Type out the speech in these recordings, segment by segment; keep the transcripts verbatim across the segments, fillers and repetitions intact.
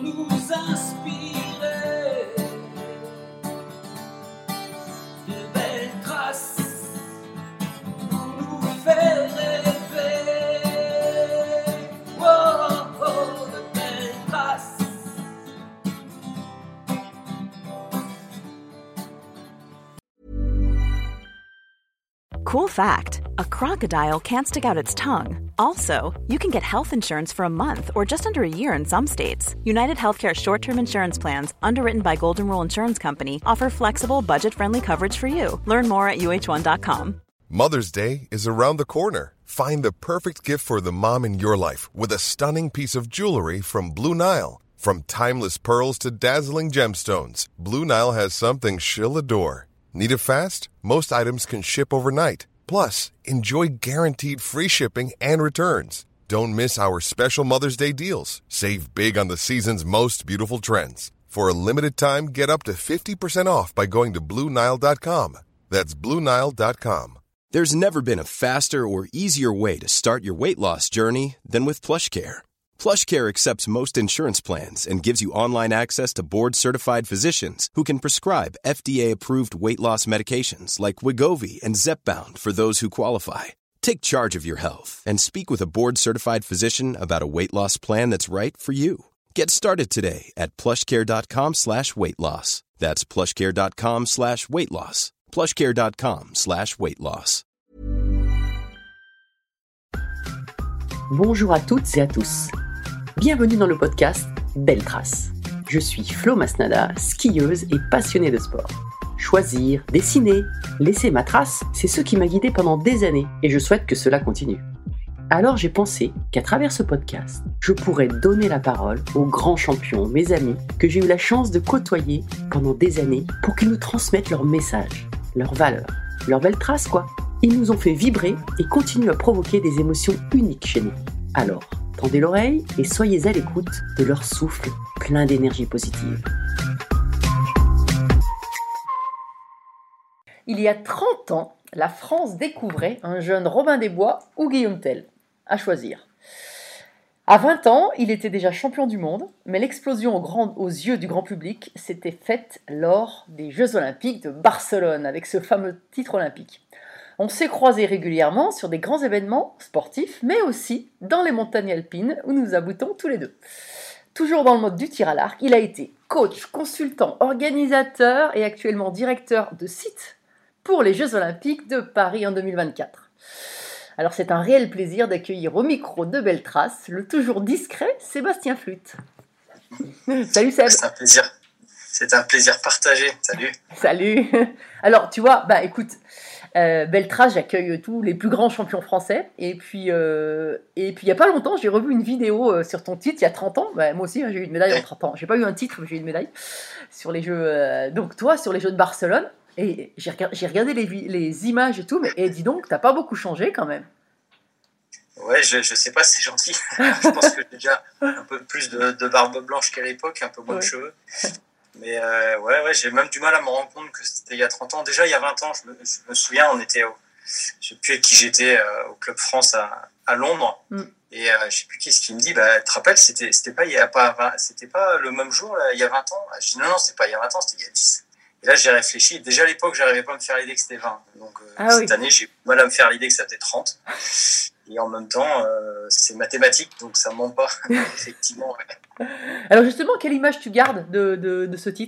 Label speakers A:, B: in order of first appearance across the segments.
A: nous inspirer de belles traces pour nous faire rêver. Oh, oh, de belles traces.
B: Cool fact, a crocodile can't stick out its tongue. Also, you can get health insurance for a month or just under a year in some states. United Healthcare short-term insurance plans, underwritten by Golden Rule Insurance Company, offer flexible, budget-friendly coverage for you. Learn more at U H one dot com.
C: Mother's Day is around the corner. Find the perfect gift for the mom in your life with a stunning piece of jewelry from Blue Nile. From timeless pearls to dazzling gemstones, Blue Nile has something she'll adore. Need it fast? Most items can ship overnight. Plus, enjoy guaranteed free shipping and returns. Don't miss our special Mother's Day deals. Save big on the season's most beautiful trends. For a limited time, get up to fifty percent off by going to Blue Nile dot com. That's Blue Nile dot com.
D: There's never been a faster or easier way to start your weight loss journey than with PlushCare. PlushCare accepts most insurance plans and gives you online access to board-certified physicians who can prescribe F D A-approved weight loss medications like Wegovy and Zepbound for those who qualify. Take charge of your health and speak with a board-certified physician about a weight loss plan that's right for you. Get started today at plushcare.com slash weight loss. That's plushcare.com slash weight loss. plushcare.com slash weight loss.
E: Bonjour à toutes et à tous. Bienvenue dans le podcast Belles Traces. Je suis Flo Masnada, skieuse et passionnée de sport. Choisir, dessiner, laisser ma trace, c'est ce qui m'a guidée pendant des années et je souhaite que cela continue. Alors j'ai pensé qu'à travers ce podcast, je pourrais donner la parole aux grands champions, mes amis, que j'ai eu la chance de côtoyer pendant des années pour qu'ils nous transmettent leurs messages, leurs valeurs, leurs belles traces quoi. Ils nous ont fait vibrer et continuent à provoquer des émotions uniques chez nous. Alors, tendez l'oreille et soyez à l'écoute de leur souffle plein d'énergie positive.
F: Il y a trente ans, la France découvrait un jeune Robin des Bois ou Guillaume Tell. À choisir. À vingt ans, il était déjà champion du monde, mais l'explosion au grand, aux yeux du grand public s'était faite lors des Jeux Olympiques de Barcelone, avec ce fameux titre olympique. On s'est croisés régulièrement sur des grands événements sportifs, mais aussi dans les montagnes alpines où nous aboutons tous les deux. Toujours dans le mode du tir à l'arc, il a été coach, consultant, organisateur et actuellement directeur de site pour les Jeux Olympiques de Paris en deux mille vingt-quatre. Alors c'est un réel plaisir d'accueillir au micro de Belles Traces le toujours discret Sébastien Flûte. Salut Seb.
G: C'est un plaisir. C'est un plaisir partagé. Salut.
F: Salut. Alors tu vois, bah écoute, euh, Belles Traces, j'accueille tous les plus grands champions français. Et puis, euh, et puis il n'y a pas longtemps, j'ai revu une vidéo euh, sur ton titre, il y a trente ans. Bah, moi aussi, hein, j'ai eu une médaille en trente ans. J'ai pas eu un titre, mais j'ai eu une médaille sur les Jeux. Euh, donc toi, sur les Jeux de Barcelone. Et j'ai, j'ai regardé les, les images et tout, mais et dis donc, t'as pas beaucoup changé quand même.
G: Ouais, je, je sais pas, c'est gentil. Je pense que j'ai déjà un peu plus de, de barbe blanche qu'à l'époque, un peu moins ouais. de cheveux. Mais euh, ouais, ouais, j'ai même du mal à me rendre compte que c'était il y a trente ans. Déjà, il y a vingt ans, je me, je me souviens, on était au, je sais plus avec qui j'étais, euh, au Club France à, à Londres. Mm. Et euh, je sais plus qui ce qui me dit, bah, tu te rappelles, c'était, c'était pas il y a pas, c'était pas le même jour, là, il y a vingt ans. Je dis non, non, c'était pas il y a vingt ans, c'était il y a dix. Et là, j'ai réfléchi. Déjà à l'époque, j'arrivais pas à me faire l'idée que c'était vingt. Donc euh, ah, cette oui. année, j'ai eu mal à me faire l'idée que ça était trente. Et en même temps, euh, c'est mathématique, donc ça ment pas. Effectivement. Ouais.
F: Alors justement, quelle image tu gardes de, de, de ce titre ?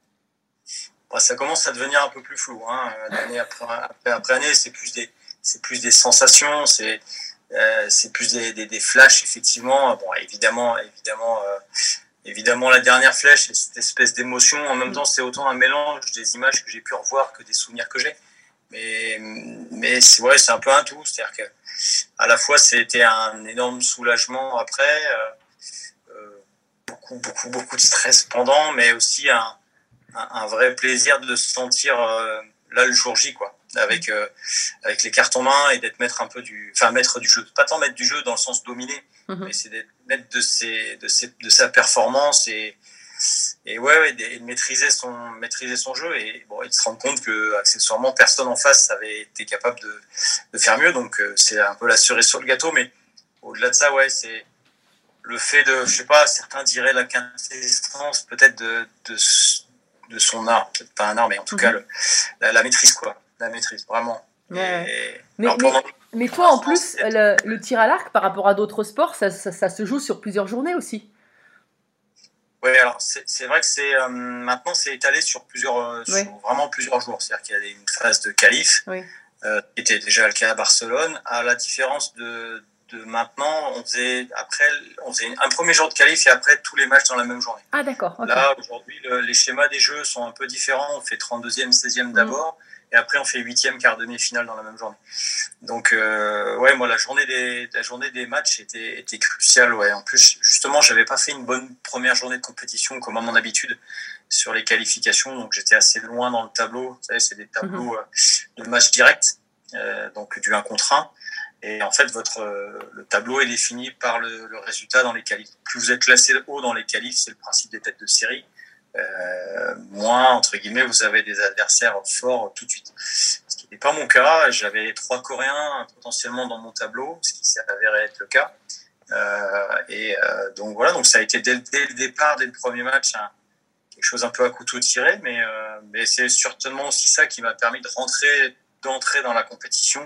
G: Bah, ça commence à devenir un peu plus flou. Hein. Année après, après, après année, c'est plus des, c'est plus des sensations, c'est, euh, c'est plus des, des, des flashs, effectivement. Bon, évidemment, évidemment. Euh, Évidemment, la dernière flèche, c'est cette espèce d'émotion. En même temps, c'est autant un mélange des images que j'ai pu revoir que des souvenirs que j'ai. Mais, mais c'est vrai, c'est un peu un tout. C'est-à-dire que, à la fois, c'était un énorme soulagement après, euh, euh, beaucoup, beaucoup, beaucoup de stress pendant, mais aussi un, un, un vrai plaisir de se sentir euh, là le jour J, quoi. Avec, euh, avec les cartes en main et d'être maître un peu du, enfin, maître du jeu. Pas tant maître du jeu dans le sens dominer, mmh. mais c'est d'être maître de ses, de ses, de sa performance et, et ouais, ouais, de maîtriser son, maîtriser son jeu et bon, et de se rendre compte que, accessoirement, personne en face avait été capable de, de faire mieux. Donc, euh, c'est un peu la cerise sur le gâteau, mais au-delà de ça, ouais, c'est, le fait de, je sais pas, certains diraient la quintessence peut-être de, de, de son art, peut-être pas un art, mais en tout mm-hmm. cas le, la, la maîtrise, quoi. La maîtrise, vraiment.
F: Ouais. Et, mais, mais, pendant... mais toi, en plus, le, le tir à l'arc, par rapport à d'autres sports, ça, ça, ça se joue sur plusieurs journées aussi.
G: Oui, alors c'est, c'est vrai que c'est euh, maintenant c'est étalé sur plusieurs, euh,
F: oui.
G: sur vraiment plusieurs jours. C'est-à-dire qu'il y a une phase de qualif,
F: oui.
G: euh, qui était déjà le cas à Barcelone. À la différence de, de maintenant, on faisait après, on faisait un premier jour de qualif et après tous les matchs dans la même journée.
F: Ah d'accord. Okay.
G: Là aujourd'hui, le, les schémas des jeux sont un peu différents. On fait trente-deuxième, seizième d'abord. Mmh. Et après, on fait huitième, quart demi-finale dans la même journée. Donc, euh, ouais, moi, la journée des, la journée des matchs était, était cruciale. Ouais. En plus, justement, j'avais pas fait une bonne première journée de compétition comme à mon habitude sur les qualifications. Donc, j'étais assez loin dans le tableau. Vous savez, c'est des tableaux mm-hmm. de match direct, euh, donc du un contre un. Et en fait, votre, euh, le tableau est défini par le, le résultat dans les qualifs. Plus vous êtes classé haut dans les qualifs, c'est le principe des têtes de série. Euh, moins, entre guillemets, vous avez des adversaires forts tout de suite. Ce qui n'est pas mon cas. J'avais trois Coréens potentiellement dans mon tableau, ce qui s'est avéré être le cas. Euh, et euh, donc voilà, donc ça a été dès, dès le départ, dès le premier match, hein, quelque chose un peu à couteau tiré, mais, euh, mais c'est certainement aussi ça qui m'a permis de rentrer, d'entrer dans la compétition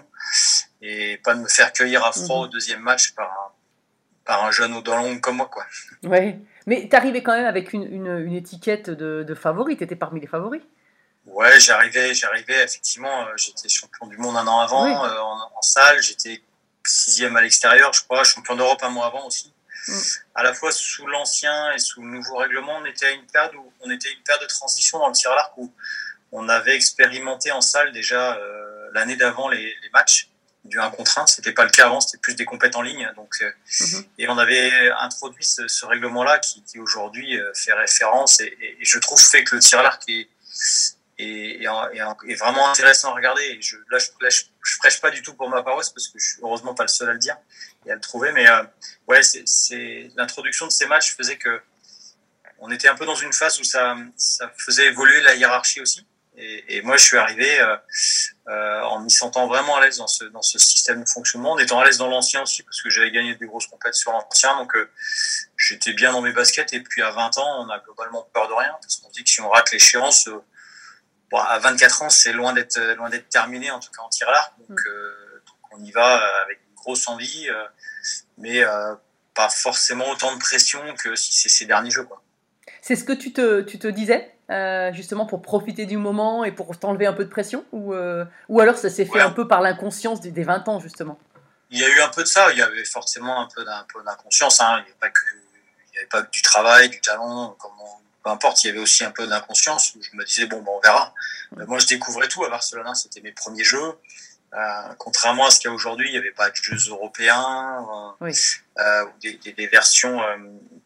G: et pas de me faire cueillir à froid mmh. au deuxième match par un, par un jeune aux dents longues comme moi, quoi.
F: Ouais. Mais t'arrivais quand même avec une, une, une étiquette de, de favori, t'étais parmi les favoris.
G: Ouais, j'arrivais, j'arrivais effectivement, euh, j'étais champion du monde un an avant, oui. euh, en, en salle, j'étais sixième à l'extérieur, je crois, champion d'Europe un mois avant aussi. Mm. À la fois sous l'ancien et sous le nouveau règlement, on était à une période où on était une période de transition dans le tir à l'arc où on avait expérimenté en salle déjà euh, l'année d'avant les, les matchs du un contre un, c'était pas le cas avant, c'était plus des compètes en ligne, donc euh, mm-hmm. et on avait introduit ce, ce règlement-là qui, qui aujourd'hui euh, fait référence et, et, et je trouve fait que le tir à l'arc est, est, est, est, est vraiment intéressant à regarder. Et je, là, je, là je, je prêche pas du tout pour ma paroisse parce que je suis heureusement pas le seul à le dire et à le trouver, mais euh, ouais, c'est, c'est l'introduction de ces matchs faisait que on était un peu dans une phase où ça, ça faisait évoluer la hiérarchie aussi. Et, et moi, je suis arrivé euh, euh, en m'y sentant vraiment à l'aise dans ce, dans ce système de fonctionnement, en étant à l'aise dans l'ancien aussi, parce que j'avais gagné des grosses compétitions sur l'ancien, donc euh, j'étais bien dans mes baskets. Et puis à vingt ans, on a globalement peur de rien, parce qu'on dit que si on rate l'échéance, euh, bon, à vingt-quatre ans, c'est loin d'être, loin d'être terminé, en tout cas en tir à l'arc. Donc, euh, donc on y va avec une grosse envie, euh, mais euh, pas forcément autant de pression que si c'est ces derniers jeux, quoi.
F: C'est ce que tu te, tu te disais euh, justement pour profiter du moment et pour t'enlever un peu de pression ou, euh, ou alors ça s'est fait ouais. un peu par l'inconscience des, des vingt ans justement?
G: Il y a eu un peu de ça, il y avait forcément un peu, d'un, un peu d'inconscience, hein. Il n'y avait pas que, il n'y avait pas que du travail, du talent, comment, peu importe, il y avait aussi un peu d'inconscience où je me disais bon, ben, on verra. Mais moi je découvrais tout à Barcelone, hein. C'était mes premiers jeux. Euh, contrairement à ce qu'il y a aujourd'hui, il n'y avait pas de jeux européens euh, oui. euh, ou des, des, des versions euh,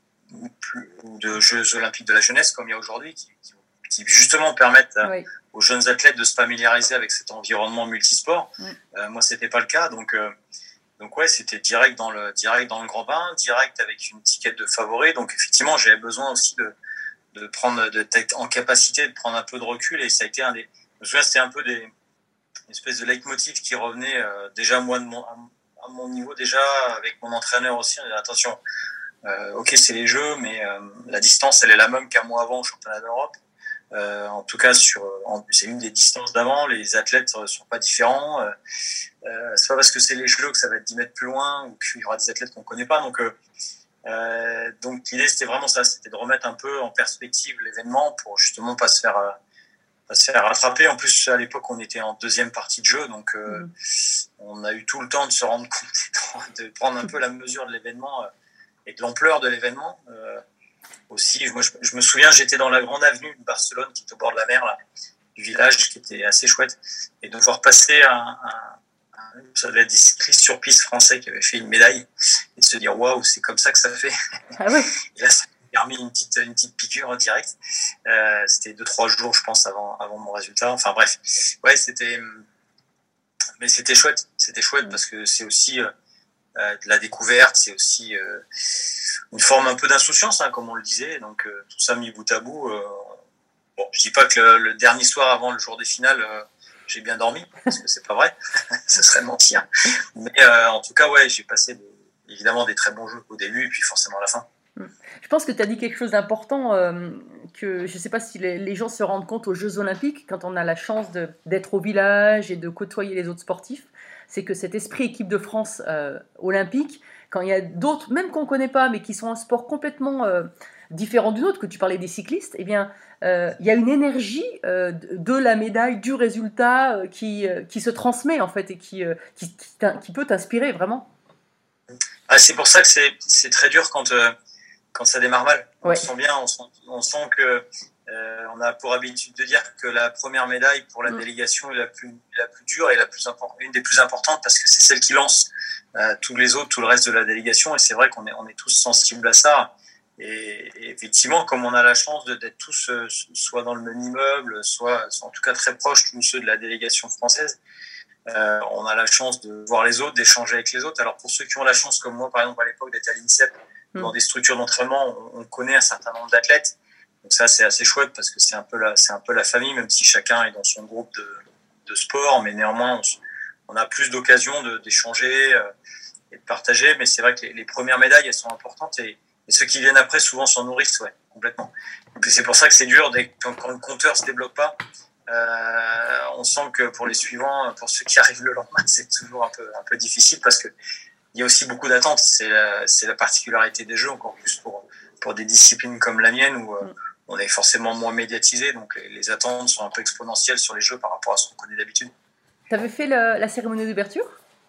G: ou de Jeux olympiques de la jeunesse comme il y a aujourd'hui qui, qui, qui justement permettent à, oui. aux jeunes athlètes de se familiariser avec cet environnement multisport. Oui. Euh, moi, c'était pas le cas, donc euh, donc ouais, c'était direct dans le direct dans le grand bain, direct avec une étiquette de favori. Donc effectivement, j'avais besoin aussi de de prendre de d'être en capacité de prendre un peu de recul et ça a été un des. Je me souviens, c'était un peu des une espèce de leitmotiv qui revenait euh, déjà moi de mon à mon niveau déjà avec mon entraîneur aussi. On disait, attention. Euh, ok, c'est les jeux, mais euh, la distance, elle est la même qu'un mois avant au championnat d'Europe. Euh, en tout cas, sur, en, c'est une des distances d'avant. Les athlètes ne sont pas différents. Euh, euh, c'est pas parce que c'est les jeux que ça va être dix mètres plus loin ou qu'il y aura des athlètes qu'on connaît pas. Donc, euh, euh, donc l'idée, c'était vraiment ça, c'était de remettre un peu en perspective l'événement pour justement pas se faire, euh, pas se faire rattraper. En plus, à l'époque, on était en deuxième partie de jeu, donc euh, mmh. on a eu tout le temps de se rendre compte, de prendre un peu la mesure de l'événement. Euh, et de l'ampleur de l'événement. Euh, aussi, moi, je, je me souviens, j'étais dans la grande avenue de Barcelone, qui est au bord de la mer, là, du village, qui était assez chouette, et de voir passer un, un, un ça devait être des cyclistes sur piste français qui avaient fait une médaille, et de se dire, waouh, c'est comme ça que ça fait.
F: Ah ouais.
G: Et là, ça m'a permis une petite, une petite piqûre en direct. Euh, c'était deux, trois jours, je pense, avant, avant mon résultat. Enfin, bref. Ouais, c'était, mais c'était chouette. C'était chouette parce que c'est aussi, euh, Euh, de la découverte, c'est aussi euh, une forme un peu d'insouciance, hein, comme on le disait. Donc euh, tout ça mis bout à bout. Euh, bon, je dis pas que le, le dernier soir avant le jour des finales, euh, j'ai bien dormi, parce que c'est pas vrai, ce serait mentir. Mais euh, en tout cas, ouais, j'ai passé des, évidemment des très bons jeux au début et puis forcément à la fin.
F: Je pense que tu as dit quelque chose d'important, euh, que je ne sais pas si les, les gens se rendent compte aux Jeux Olympiques, quand on a la chance de, d'être au village et de côtoyer les autres sportifs, c'est que cet esprit équipe de France euh, olympique, quand il y a d'autres, même qu'on ne connaît pas, mais qui sont un sport complètement euh, différent du nôtre, que tu parlais des cyclistes, eh bien, euh, il y a une énergie euh, de la médaille, du résultat, euh, qui, euh, qui se transmet en fait et qui, euh, qui, qui, qui peut t'inspirer vraiment.
G: Ah, c'est pour ça que c'est, c'est très dur quand... Euh... quand ça démarre mal. On
F: ouais.
G: sent bien, on sent, on sent que euh, on a pour habitude de dire que la première médaille pour la mmh. délégation est la plus, la plus dure et la plus import- une des plus importantes parce que c'est celle qui lance euh, tous les autres, tout le reste de la délégation. Et c'est vrai qu'on est, on est tous sensibles à ça. Et, et effectivement, comme on a la chance de, d'être tous euh, soit dans le même immeuble, soit, soit en tout cas très proches tous ceux de la délégation française, euh, on a la chance de voir les autres, d'échanger avec les autres. Alors pour ceux qui ont la chance, comme moi par exemple à l'époque d'être à l'INSEP, dans des structures d'entraînement, on connaît un certain nombre d'athlètes. Donc ça, c'est assez chouette parce que c'est un peu la, c'est un peu la famille, même si chacun est dans son groupe de, de sport. Mais néanmoins, on, on a plus d'occasions de, d'échanger euh, et de partager. Mais c'est vrai que les, les premières médailles, elles sont importantes et, et ceux qui viennent après, souvent, s'en nourrissent, ouais, complètement. Donc c'est pour ça que c'est dur dès, quand, quand le compteur se débloque pas. Euh, on sent que pour les suivants, pour ceux qui arrivent le lendemain, c'est toujours un peu, un peu difficile parce que il y a aussi beaucoup d'attentes. C'est la, c'est la particularité des jeux, encore plus pour, pour des disciplines comme la mienne où euh, on est forcément moins médiatisé. Donc les, les attentes sont un peu exponentielles sur les jeux par rapport à ce qu'on connaît d'habitude.
F: Tu avais fait le, la cérémonie d'ouverture ?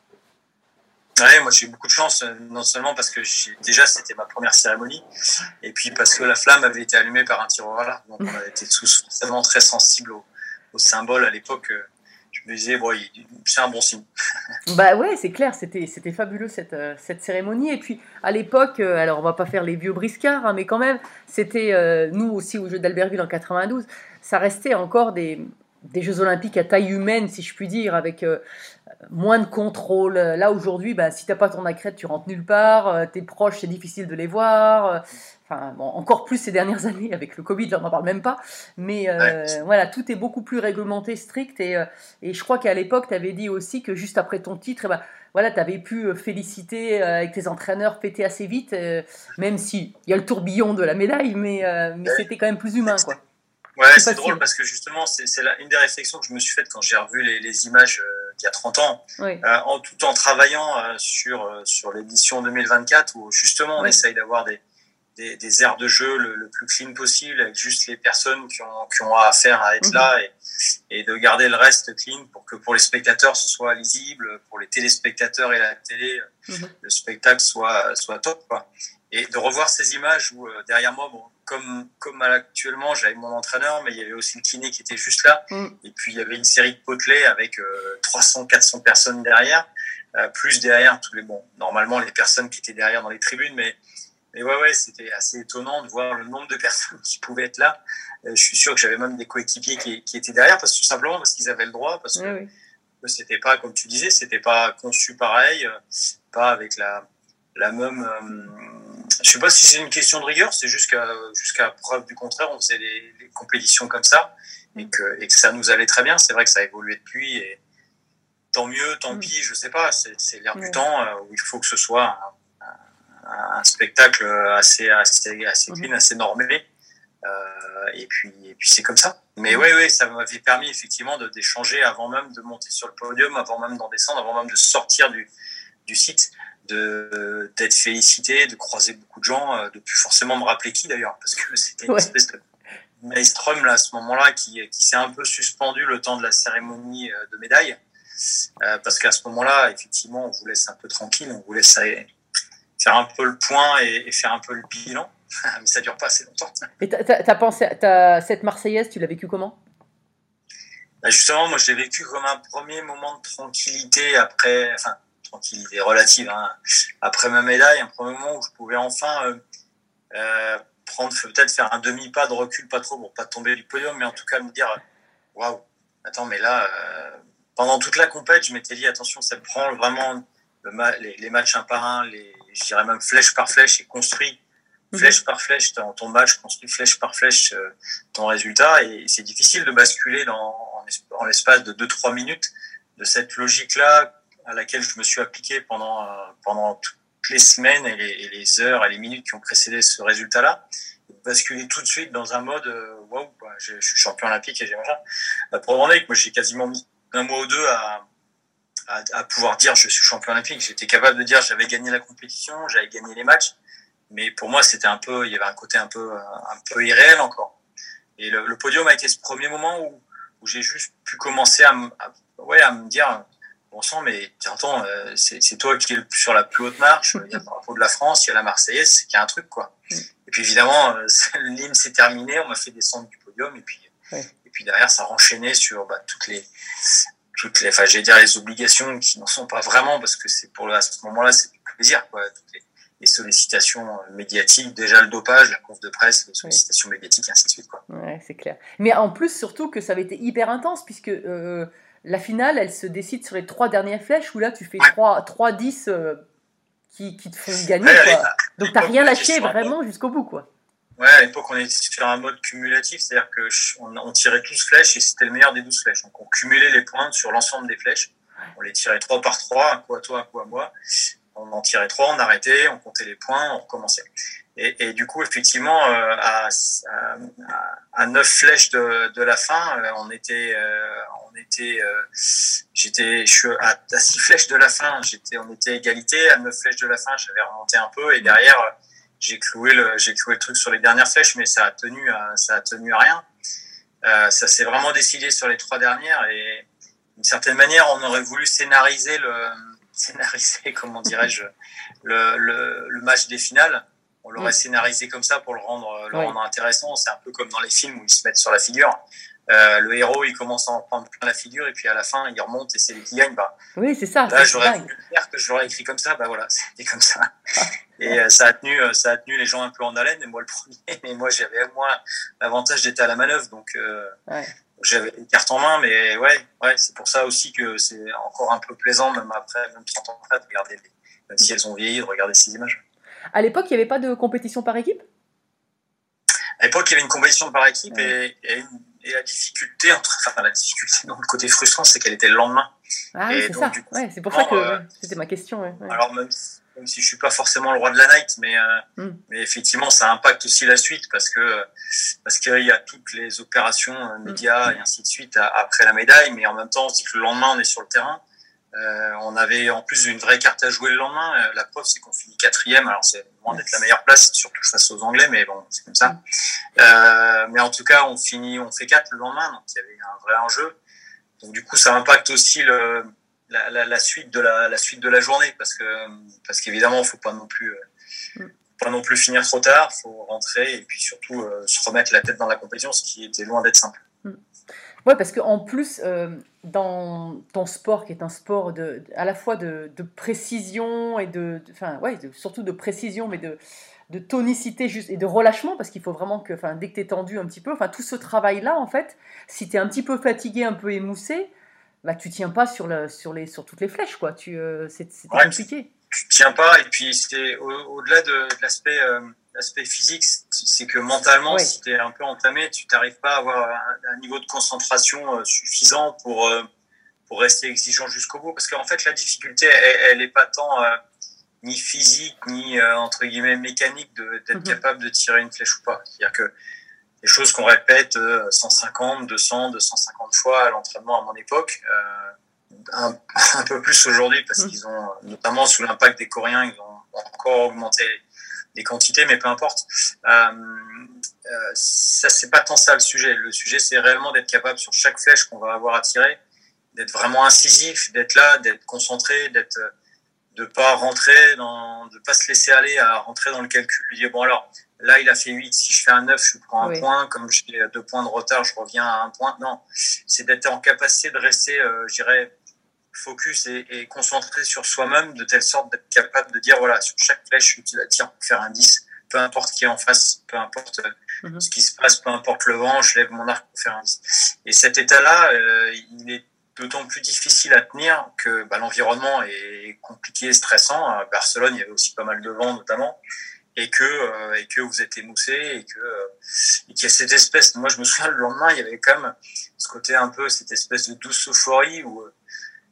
G: Ouais, moi j'ai eu beaucoup de chance, non seulement parce que j'ai, déjà c'était ma première cérémonie, et puis parce que la flamme avait été allumée par un tireur à l'arc. Donc on a été tous forcément très sensibles au, au symbole à l'époque. Je me disais, bon, c'est un bon signe.
F: Bah ouais, c'est clair, c'était, c'était fabuleux cette, euh, cette cérémonie. Et puis à l'époque, euh, alors on va pas faire les vieux briscards, hein, mais quand même, c'était euh, nous aussi aux Jeux d'Albertville en quatre-vingt-douze, ça restait encore des, des Jeux Olympiques à taille humaine, si je puis dire, avec euh, moins de contrôle. Là aujourd'hui, bah, si t'as pas ton accrète, tu rentres nulle part, euh, tes proches, c'est difficile de les voir. Euh, Enfin, bon, encore plus ces dernières années avec le Covid, là, on n'en parle même pas. Mais euh, ouais. voilà, tout est beaucoup plus réglementé, strict. Et, euh, et je crois qu'à l'époque, tu avais dit aussi que juste après ton titre, eh ben, voilà, tu avais pu féliciter euh, avec tes entraîneurs, péter assez vite, euh, même s'il y a le tourbillon de la médaille, mais, euh, mais c'était quand même plus humain, quoi.
G: Ouais, c'est, c'est drôle parce que justement, c'est, c'est la, une des réflexions que je me suis faite quand j'ai revu les, les images euh, d'il y a trente ans, oui. euh, en, tout en travaillant euh, sur, euh, sur l'édition deux mille vingt-quatre, où justement on oui. essaye d'avoir des Des, des aires de jeu le, le plus clean possible avec juste les personnes qui ont, qui ont affaire à être mmh. là et, et de garder le reste clean pour que pour les spectateurs ce soit lisible, pour les téléspectateurs et la télé mmh. le spectacle soit, soit top, quoi. Et de revoir ces images où euh, derrière moi, bon, comme, comme actuellement j'avais mon entraîneur, mais il y avait aussi le kiné qui était juste là mmh. et puis il y avait une série de potelets avec euh, trois cents à quatre cents personnes derrière, euh, plus derrière tous les, bon, normalement les personnes qui étaient derrière dans les tribunes, mais Et ouais, ouais, c'était assez étonnant de voir le nombre de personnes qui pouvaient être là. Euh, je suis sûr que j'avais même des coéquipiers qui, qui étaient derrière, parce que tout simplement parce qu'ils avaient le droit, parce que oui, oui. c'était pas, comme tu disais, c'était pas conçu pareil, euh, pas avec la, la même. Euh, je sais pas si c'est une question de rigueur, c'est jusqu'à jusqu'à preuve du contraire, on faisait les, les compétitions comme ça et que et que ça nous allait très bien. C'est vrai que ça a évolué depuis et tant mieux, tant pis, je sais pas. C'est, c'est l'air oui. du temps euh, où il faut que ce soit un, un spectacle assez assez assez clean, assez normé, euh, et puis et puis c'est comme ça. Mais oui, oui, ça m'avait permis effectivement de d'échanger avant même de monter sur le podium, avant même d'en descendre, avant même de sortir du du site, de d'être félicité, de croiser beaucoup de gens, de plus forcément me rappeler qui d'ailleurs, parce que c'était une ouais. espèce de maelstrom là à ce moment-là qui qui s'est un peu suspendu le temps de la cérémonie de médaille, euh, parce qu'à ce moment-là, effectivement, on vous laisse un peu tranquille, on vous laisse faire un peu le point et, et faire un peu le bilan, mais ça dure pas assez longtemps.
F: Et t'as, t'as, t'as pensé, t'as, cette Marseillaise, tu l'as vécue comment ?
G: Bah justement, moi je l'ai vécu comme un premier moment de tranquillité après, enfin tranquillité relative, hein, après ma médaille, un premier moment où je pouvais enfin euh, euh, prendre, peut-être faire un demi-pas de recul, pas trop pour pas tomber du podium, mais en tout cas me dire, waouh, attends, mais là, euh, pendant toute la compète, je m'étais dit attention, ça prend vraiment le ma- les, les matchs un par un, les je dirais même flèche par flèche, et construit mmh. flèche par flèche ton, ton match, construit flèche par flèche euh, ton résultat, et c'est difficile de basculer dans, en, en l'espace de deux à trois minutes de cette logique-là à laquelle je me suis appliqué pendant, euh, pendant toutes les semaines et les, et les heures et les minutes qui ont précédé ce résultat-là, basculer tout de suite dans un mode euh, waouh, quoi, je, je suis champion olympique et j'ai machin. Bah, pour le moi j'ai quasiment mis un mois ou deux à, à, à pouvoir dire je suis champion olympique. J'étais capable de dire j'avais gagné la compétition, j'avais gagné les matchs, mais pour moi c'était un peu, il y avait un côté un peu, un peu irréel encore. Et le, le podium a été ce premier moment où, où j'ai juste pu commencer à, à, ouais, à me dire bon sang, mais attends, euh, c'est, c'est toi qui es sur la plus haute marche, il y a le drapeau de la France, il y a la Marseillaise, c'est qu'il y a un truc, quoi. Mm. Et puis évidemment, euh, l'hymne s'est terminé, on m'a fait descendre du podium, et puis, ouais. et puis derrière, ça renchaînait sur bah, toutes les, toutes les, enfin, j'allais dire les obligations qui n'en sont pas vraiment, parce que c'est pour le, à ce moment-là, c'est du plaisir, quoi. Toutes les, les sollicitations médiatiques, déjà le dopage, la conf de presse, les sollicitations ouais. médiatiques, et ainsi de suite, quoi.
F: Ouais, c'est clair. Mais en plus, surtout que ça avait été hyper intense, puisque euh, la finale, elle se décide sur les trois dernières flèches, où là, tu fais ouais. trois dix euh, qui, qui te font gagner, ouais, quoi. À, donc, t'as rien lâché vraiment jusqu'au bout, quoi.
G: Ouais, à l'époque, on était sur un mode cumulatif, c'est-à-dire qu'on on tirait douze flèches et c'était le meilleur des douze flèches. Donc, on cumulait les points sur l'ensemble des flèches. On les tirait trois par trois, un coup à toi, un coup à moi. On en tirait trois, on arrêtait, on comptait les points, on recommençait. Et, et du coup, effectivement, euh, à, à, à neuf flèches de, de la fin, euh, on était, euh, on était, euh, j'étais, je suis à, à six flèches de la fin, j'étais, on était égalité. À neuf flèches de la fin, j'avais remonté un peu, et derrière, j'ai cloué le, j'ai cloué le truc sur les dernières flèches, mais ça a tenu, à, ça a tenu à rien. Euh, ça s'est vraiment décidé sur les trois dernières, et d'une certaine manière, on aurait voulu scénariser le scénariser, comment dirais-je, le, le, le match des finales. On l'aurait mmh. scénarisé comme ça pour le rendre, le oui. rendre intéressant. C'est un peu comme dans les films où ils se mettent sur la figure. Euh, le héros, il commence à en prendre plein la figure et puis à la fin, il remonte et c'est lui qui gagne. Bah,
F: oui, c'est ça.
G: Là,
F: c'est
G: j'aurais voulu faire que je l'aurais écrit comme ça. Bah voilà, c'était comme ça. Et euh, ça a tenu, ça a tenu les gens un peu en haleine. Et moi, le premier, mais moi, j'avais moi l'avantage d'être à la manœuvre, donc. Euh, ouais. J'avais une carte en main, mais ouais, ouais, c'est pour ça aussi que c'est encore un peu plaisant, même après, même trente ans après, de regarder, les, même si elles ont vieilli, de regarder ces images.
F: À l'époque, il n'y avait pas de compétition par équipe ?
G: À l'époque, il y avait une compétition par équipe ouais. et, et, et la difficulté, entre, enfin la difficulté, non, le côté frustrant, c'est qu'elle était le lendemain.
F: Ah
G: et
F: c'est
G: donc,
F: ça,
G: du coup,
F: ouais, c'est pour ça que euh, c'était ma question. Ouais, ouais.
G: Alors, même, même si je ne suis pas forcément le roi de la night, mais, euh, mm. mais effectivement, ça impacte aussi la suite parce que parce qu'il y a toutes les opérations euh, médias mm. et ainsi de suite à, après la médaille, mais en même temps, on se dit que le lendemain, on est sur le terrain. Euh, on avait en plus une vraie carte à jouer le lendemain. Euh, la preuve, c'est qu'on finit quatrième. Alors, c'est loin d'être la meilleure place, surtout face aux Anglais, mais bon, c'est comme ça. Euh, mais en tout cas, on finit, on fait quatre le lendemain, donc il y avait un vrai enjeu. Donc, du coup, ça impacte aussi le, la, la, la suite de la, la suite de la journée, parce que, parce qu'évidemment, il faut pas non plus, euh, pas non plus finir trop tard. Il faut rentrer et puis surtout euh, se remettre la tête dans la compétition, ce qui était loin d'être simple.
F: Ouais, parce qu'en plus, euh, dans ton sport, qui est un sport de, à la fois de, de précision et de, enfin, ouais, de, surtout de précision, mais de, de tonicité juste, et de relâchement, parce qu'il faut vraiment que, enfin, dès que tu es tendu un petit peu, enfin, tout ce travail-là, en fait, si tu es un petit peu fatigué, un peu émoussé, bah, tu tiens pas sur, le, sur, les, sur toutes les flèches, quoi. Tu, euh, c'est, c'est ouais, compliqué.
G: Tu, tu tiens pas, et puis c'est au, au-delà de, de l'aspect. Euh... L'aspect physique, c'est que mentalement, oui. si tu es un peu entamé, tu n'arrives pas à avoir un, un niveau de concentration suffisant pour, pour rester exigeant jusqu'au bout. Parce qu'en fait, la difficulté, elle n'est pas tant euh, ni physique, ni euh, entre guillemets mécanique de, d'être mm-hmm. capable de tirer une flèche ou pas. C'est-à-dire que les choses qu'on répète euh, cent cinquante, deux cents, deux cent cinquante fois à l'entraînement à mon époque, euh, un, un peu plus aujourd'hui, parce mm-hmm. qu'ils ont, notamment sous l'impact des Coréens, ils ont encore augmenté des quantités, mais peu importe. Euh, euh, ça, c'est pas tant ça le sujet. Le sujet, c'est réellement d'être capable sur chaque flèche qu'on va avoir à tirer, d'être vraiment incisif, d'être là, d'être concentré, d'être, de pas rentrer dans, de pas se laisser aller à rentrer dans le calcul. De dire bon alors, là il a fait huit, si je fais un neuf, je prends un oui. point. Comme j'ai deux points de retard, je reviens à un point. Non, c'est d'être en capacité de rester, euh, je dirais, focus et, et concentré sur soi-même, de telle sorte d'être capable de dire voilà, sur chaque flèche je la tire pour faire un dix, peu importe qui est en face, peu importe mm-hmm. ce qui se passe, peu importe le vent, je lève mon arc pour faire un dix. Et cet état-là, euh, il est d'autant plus difficile à tenir que bah, l'environnement est compliqué, stressant. À Barcelone, il y avait aussi pas mal de vent notamment, et que euh, et que vous êtes émoussé, et que euh, et qu'il y a cette espèce, moi je me souviens le lendemain, il y avait quand même ce côté un peu, cette espèce de douce euphorie où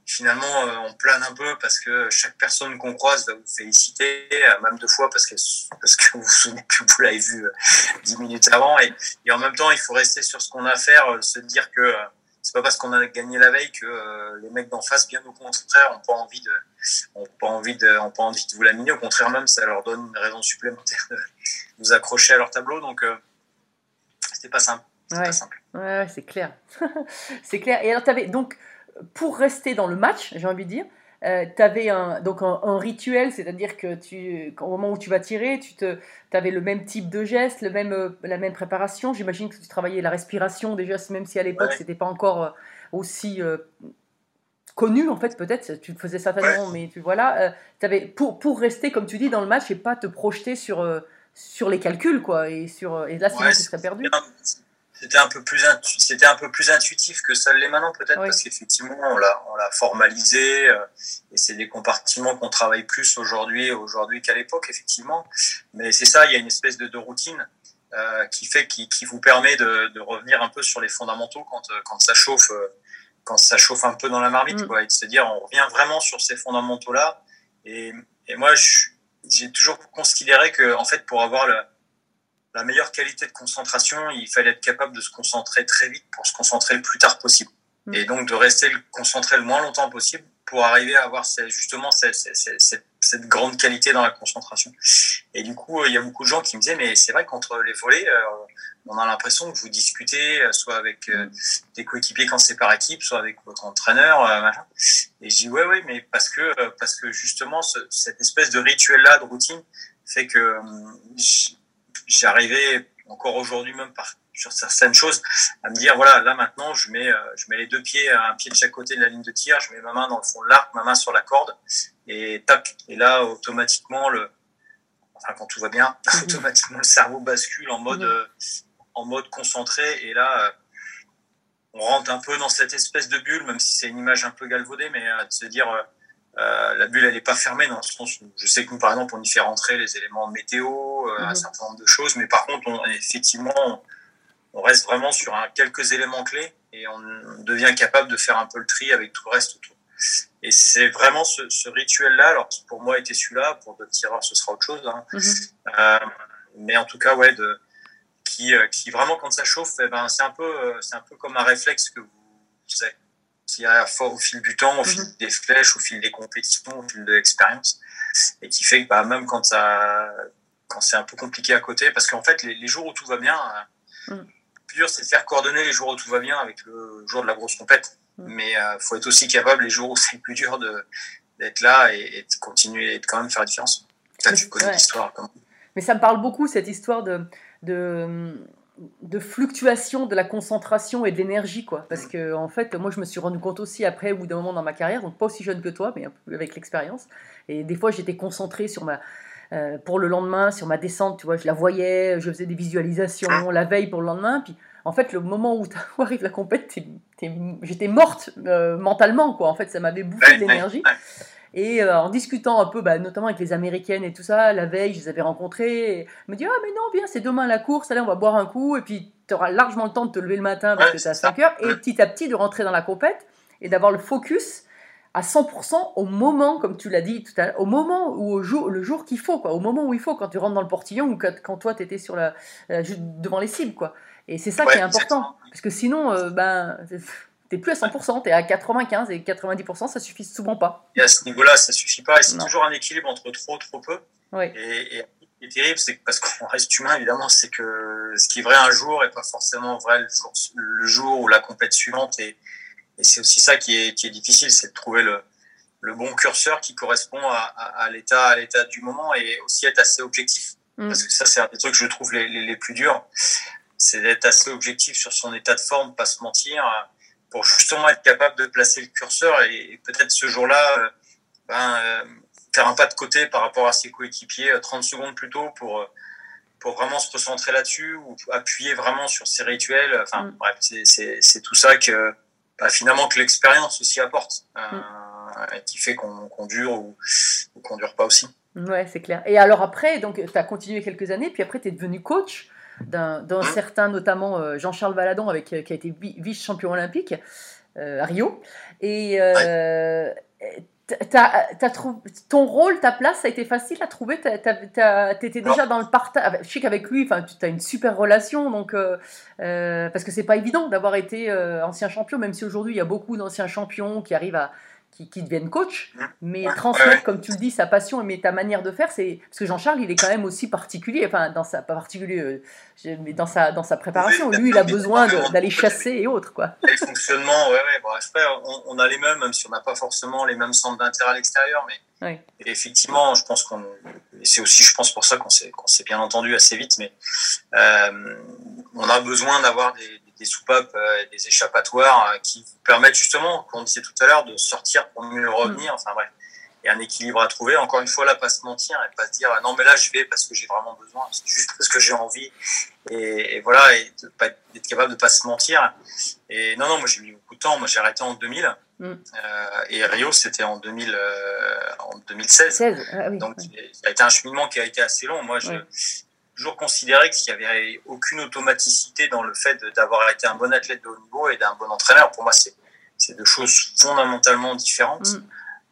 G: finalement, euh, on plane un peu parce que chaque personne qu'on croise va vous féliciter, euh, même deux fois parce que, parce que vous vous souvenez que vous l'avez vu euh, dix minutes avant. Et, et en même temps, il faut rester sur ce qu'on a à faire, euh, se dire que euh, c'est pas parce qu'on a gagné la veille que euh, les mecs d'en face, bien au contraire, n'ont pas envie de, ont pas envie de, ont pas envie de vous laminer. Au contraire, même, ça leur donne une raison supplémentaire de vous accrocher à leur tableau. Donc, euh, c'était pas simple. C'était
F: Ouais.
G: pas simple.
F: Ouais, ouais, c'est clair. C'est clair. Et alors, t'avais donc, pour rester dans le match, j'ai envie de dire, euh, tu avais un, donc un, un rituel, c'est-à-dire que tu, au moment où tu vas tirer, tu te, avais le même type de geste, le même, euh, la même préparation. J'imagine que tu travaillais la respiration déjà, même si à l'époque,
G: Ouais.
F: c'était pas encore euh, aussi euh, connu, en fait, peut-être. Tu le faisais certainement,
G: Ouais.
F: mais tu voilà. Euh, t'avais, pour, pour rester, comme tu dis, dans le match et pas te projeter sur, euh, sur les calculs, quoi. Et, sur, et là, sinon,
G: Ouais,
F: tu serais perdu.
G: bien. C'était un peu plus intu- c'était un peu plus intuitif que ça l'est maintenant peut-être,
F: Oui.
G: parce qu'effectivement on l'a on l'a formalisé euh, et c'est des compartiments qu'on travaille plus aujourd'hui aujourd'hui qu'à l'époque effectivement. Mais c'est ça, il y a une espèce de, de routine euh, qui fait qui, qui vous permet de, de revenir un peu sur les fondamentaux quand quand ça chauffe euh, quand ça chauffe un peu dans la marmite,
F: Mm.
G: quoi, et de se dire on revient vraiment sur ces fondamentaux là. Et, et moi je, j'ai toujours considéré que en fait pour avoir le la meilleure qualité de concentration, il fallait être capable de se concentrer très vite pour se concentrer le plus tard possible.
F: Mm.
G: Et donc de rester concentré le moins longtemps possible pour arriver à avoir cette, justement cette, cette, cette, cette grande qualité dans la concentration. Et du coup, il y a beaucoup de gens qui me disaient, mais c'est vrai qu'entre les volets, euh, on a l'impression que vous discutez, soit avec euh, des coéquipiers quand c'est par équipe, soit avec votre entraîneur, euh, machin. Et je dis, ouais, ouais, mais parce que, parce que justement, ce, cette espèce de rituel-là, de routine, fait que euh, j'arrivais encore aujourd'hui même par sur certaines choses à me dire voilà là maintenant je mets euh, je mets les deux pieds un pied de chaque côté de la ligne de tir, je mets ma main dans le fond de l'arc, ma main sur la corde et tac, et là automatiquement le enfin quand tout va bien mm-hmm. automatiquement le cerveau bascule en mode mm-hmm. euh, en mode concentré et là euh, on rentre un peu dans cette espèce de bulle, même si c'est une image un peu galvaudée, mais euh, de se dire euh, Euh, la bulle elle n'est pas fermée dans le sens où je sais que nous par exemple on y fait rentrer les éléments de météo, euh, mmh. un certain nombre de choses, mais par contre on, effectivement on, on reste vraiment sur un, quelques éléments clés et on devient capable de faire un peu le tri avec tout le reste autour. Et c'est vraiment ce, ce rituel là, alors pour moi était celui-là, pour d'autres tireurs ce sera autre chose, hein. Mmh. euh, mais en tout cas ouais de, qui, qui vraiment quand ça chauffe eh ben, c'est, un peu, c'est un peu comme un réflexe que vous, vous savez qui a fort au fil du temps, au fil mmh. des flèches, au fil des compétitions, au fil de l'expérience, et qui fait que bah, même quand, ça, quand c'est un peu compliqué à côté, parce qu'en fait, les, les jours où tout va bien, mmh. le plus dur, c'est de faire coordonner les jours où tout va bien avec le jour de la grosse compète. Mmh. Mais il euh, faut être aussi capable, les jours où c'est plus dur, de, d'être là et, et de continuer et de quand même faire la différence. Ça, tu connais ouais. l'histoire. Quand même.
F: Mais ça me parle beaucoup, cette histoire de... de... de fluctuation de la concentration et de l'énergie, quoi. Parce que, en fait, moi, je me suis rendu compte aussi après, au bout d'un moment dans ma carrière, donc pas aussi jeune que toi, mais un peu avec l'expérience. Et des fois, j'étais concentrée sur ma, euh, pour le lendemain, sur ma descente, tu vois, je la voyais, je faisais des visualisations la veille pour le lendemain. Puis, en fait, le moment où, où arrive la compète, t'es, t'es, j'étais morte euh, mentalement, quoi. En fait, ça m'avait bouffé de l'énergie. Et euh, en discutant un peu, bah, notamment avec les Américaines et tout ça, la veille, je les avais rencontrées. Elle me dit, ah, mais non, viens, c'est demain la course, allez, on va boire un coup. Et puis, tu auras largement le temps de te lever le matin parce ouais, que c'est à cinq heures. Et petit à petit, de rentrer dans la compète et d'avoir le focus à cent pour cent au moment, comme tu l'as dit tout à l'heure, au moment ou au jour, le jour qu'il faut, quoi, au moment où il faut, quand tu rentres dans le portillon ou quand, quand toi, tu étais sur la, euh, devant les cibles, quoi. Et c'est ça ouais, qui est important. Parce que sinon, euh, ben... t'es plus à cent pour cent, t'es à quatre-vingt-quinze et quatre-vingt-dix pour cent, ça suffit souvent pas.
G: Et à ce niveau-là, ça suffit pas. Et c'est non. toujours un équilibre entre trop, trop peu.
F: Oui.
G: Et, et ce qui est terrible, c'est que parce qu'on reste humain, évidemment, c'est que ce qui est vrai un jour est pas forcément vrai le jour, le jour ou la compète suivante. Et, et c'est aussi ça qui est, qui est difficile, c'est de trouver le, le bon curseur qui correspond à, à, à, l'état, à l'état du moment et aussi être assez objectif. Mm. Parce que ça, c'est un des trucs que je trouve les, les, les plus durs. C'est d'être assez objectif sur son état de forme, pas se mentir, pour justement être capable de placer le curseur et, et peut-être ce jour-là, ben, euh, faire un pas de côté par rapport à ses coéquipiers trente secondes plus tôt pour, pour vraiment se recentrer là-dessus ou appuyer vraiment sur ses rituels. Enfin, mm. bref, c'est, c'est, c'est tout ça que, bah, finalement, que l'expérience aussi apporte, euh, mm. et qui fait qu'on, qu'on dure ou, ou qu'on dure pas aussi.
F: Ouais, c'est clair. Et alors après, donc, tu as continué quelques années, puis après, tu es devenu coach d'un, d'un mmh. certain, notamment euh, Jean-Charles Valadon, avec, qui a été vice-champion olympique. euh, à Rio. Et euh, t'as, t'as trouvé, ton rôle, ta place, ça a été facile à trouver. T'as, t'as, t'as, t'étais déjà dans le partage. Je sais qu'avec lui, tu as une super relation. Donc, euh, euh, parce que c'est pas évident d'avoir été euh, ancien champion, même si aujourd'hui il y a beaucoup d'anciens champions qui arrivent à. Qui, qui deviennent coach, mais
G: ouais,
F: transmettre,
G: ouais.
F: comme tu le dis, sa passion, mais ta manière de faire, c'est parce que Jean-Charles, il est quand même aussi particulier, enfin dans sa pas particulier, euh, mais dans sa dans sa préparation.
G: Oui,
F: lui, il a besoin de, d'aller chasser et autres, quoi.
G: Et le fonctionnement, ouais, ouais. Bon, après, on, on a les mêmes, même si on n'a pas forcément les mêmes centres d'intérêt à l'extérieur, mais
F: ouais.
G: Et effectivement, je pense qu'on, et c'est aussi, je pense pour ça qu'on s'est qu'on s'est bien entendu assez vite, mais euh, on a besoin d'avoir des des soupapes, euh, des échappatoires euh, qui vous permettent justement, comme on disait tout à l'heure, de sortir pour mieux revenir. Enfin bref, il y a un équilibre à trouver. Encore une fois, là, pas se mentir et pas se dire non mais là je vais parce que j'ai vraiment besoin, c'est juste parce que j'ai envie. Et, et voilà, et de pas, d'être capable de pas se mentir. Et non non, moi j'ai mis beaucoup de temps. Moi j'ai arrêté en deux mille mm. euh, et Rio c'était en deux mille, euh, en deux mille seize.
F: seize, ah oui,
G: Donc
F: oui.
G: ça a été un cheminement qui a été assez long. Moi je oui. toujours considéré qu'il n'y avait aucune automaticité dans le fait de, d'avoir été un bon athlète de haut niveau et d'un bon entraîneur. Pour moi, c'est, c'est deux choses fondamentalement différentes. Mm.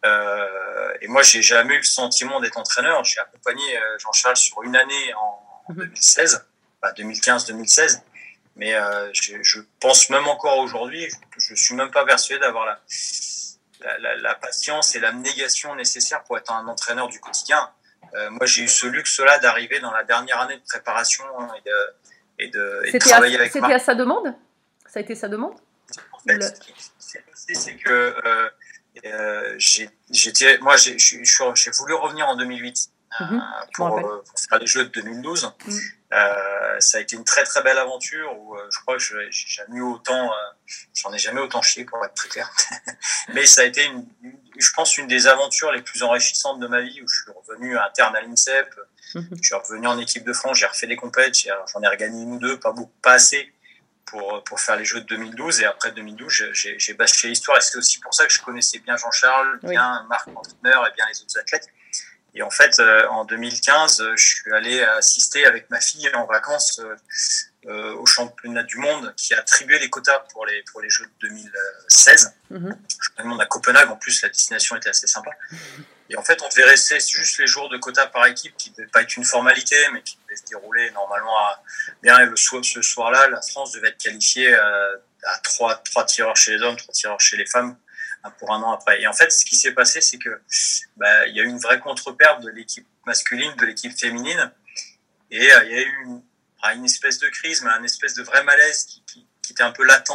G: Euh, et moi, j'ai jamais eu le sentiment d'être entraîneur. J'ai accompagné Jean-Charles sur une année en, en deux mille seize, enfin deux mille quinze deux mille seize. Mais euh, je, je pense même encore aujourd'hui, je ne suis même pas persuadé d'avoir la, la, la, la patience et l'abnégation nécessaire pour être un entraîneur du quotidien. Euh, moi, j'ai eu ce luxe-là d'arriver dans la dernière année de préparation et de, et de, et de travailler
F: à,
G: avec
F: C'était Marc. À sa demande ? Ça a été sa demande ?
G: En fait, le... ce qui s'est passé, c'est que euh, euh, j'ai, j'étais, moi, j'ai, j'ai, j'ai voulu revenir en deux mille huit mm-hmm. euh, pour, euh, pour faire les Jeux de deux mille douze. Mm. Euh, ça a été une très très belle aventure où euh, je crois que je, j'ai jamais eu autant, euh, j'en ai jamais autant chié pour être très clair. Mais ça a été une, une, je pense une des aventures les plus enrichissantes de ma vie où je suis revenu interne à l'INSEP, mm-hmm. je suis revenu en équipe de France, j'ai refait des compètes, j'en ai regagné une ou deux, pas beaucoup, pas assez pour pour faire les Jeux de deux mille douze et après deux mille douze j'ai, j'ai bâché l'histoire et c'est aussi pour ça que je connaissais bien Jean-Charles, bien oui. Marc entraîneur et bien les autres athlètes. Et en fait, euh, en deux mille quinze, euh, je suis allé assister avec ma fille en vacances euh, euh, au championnat du monde qui a attribué les quotas pour les, pour les Jeux de deux mille seize. Mm-hmm. Championnat du monde à Copenhague, en plus, la destination était assez sympa. Mm-hmm. Et en fait, on devait rester juste les jours de quotas par équipe, qui ne devait pas être une formalité, mais qui devait se dérouler normalement à... Bien, le soir, ce soir-là, la France devait être qualifiée euh, à trois, trois tireurs chez les hommes, trois tireurs chez les femmes, pour un an après. Et en fait, ce qui s'est passé, c'est que bah, il y a eu une vraie contre-perte de l'équipe masculine, de l'équipe féminine, et euh, il y a eu une, une espèce de crise, mais un espèce de vrai malaise qui, qui, qui était un peu latent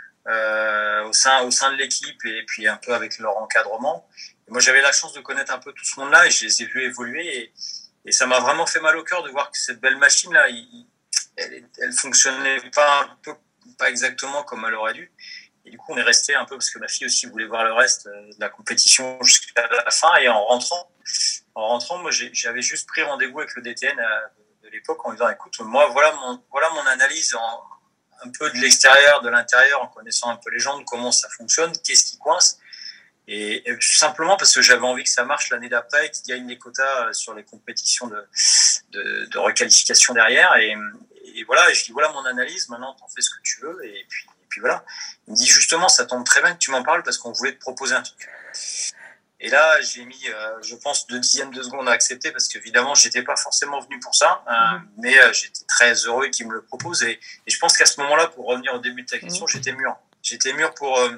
G: euh, au sein au sein de l'équipe et puis un peu avec leur encadrement. Et moi, j'avais la chance de connaître un peu tout ce monde-là et je les ai vus évoluer et, et ça m'a vraiment fait mal au cœur de voir que cette belle machine-là, il, elle, elle fonctionnait pas un peu, pas exactement comme elle aurait dû. Et du coup, on est resté un peu, parce que ma fille aussi voulait voir le reste de la compétition jusqu'à la fin. Et en rentrant, en rentrant, moi, j'ai, j'avais juste pris rendez-vous avec le D T N de, de l'époque en lui disant, écoute, moi, voilà mon, voilà mon analyse en, un peu de l'extérieur, de l'intérieur, en connaissant un peu les gens, de comment ça fonctionne, qu'est-ce qui coince. Et, et simplement parce que j'avais envie que ça marche l'année d'après, qu'ils gagnent les quotas sur les compétitions de, de, de requalification derrière. Et, et voilà, et je dis, voilà mon analyse, maintenant, t'en fais ce que tu veux. Et puis, puis voilà, il me dit justement ça tombe très bien que tu m'en parles parce qu'on voulait te proposer un truc. Et là j'ai mis euh, je pense deux dixièmes de seconde à accepter parce qu'évidemment j'étais pas forcément venu pour ça, euh, mm-hmm. mais euh, j'étais très heureux qu'il me le propose et, et je pense qu'à ce moment-là, pour revenir au début de ta question, mm-hmm. j'étais mûr. J'étais mûr pour euh,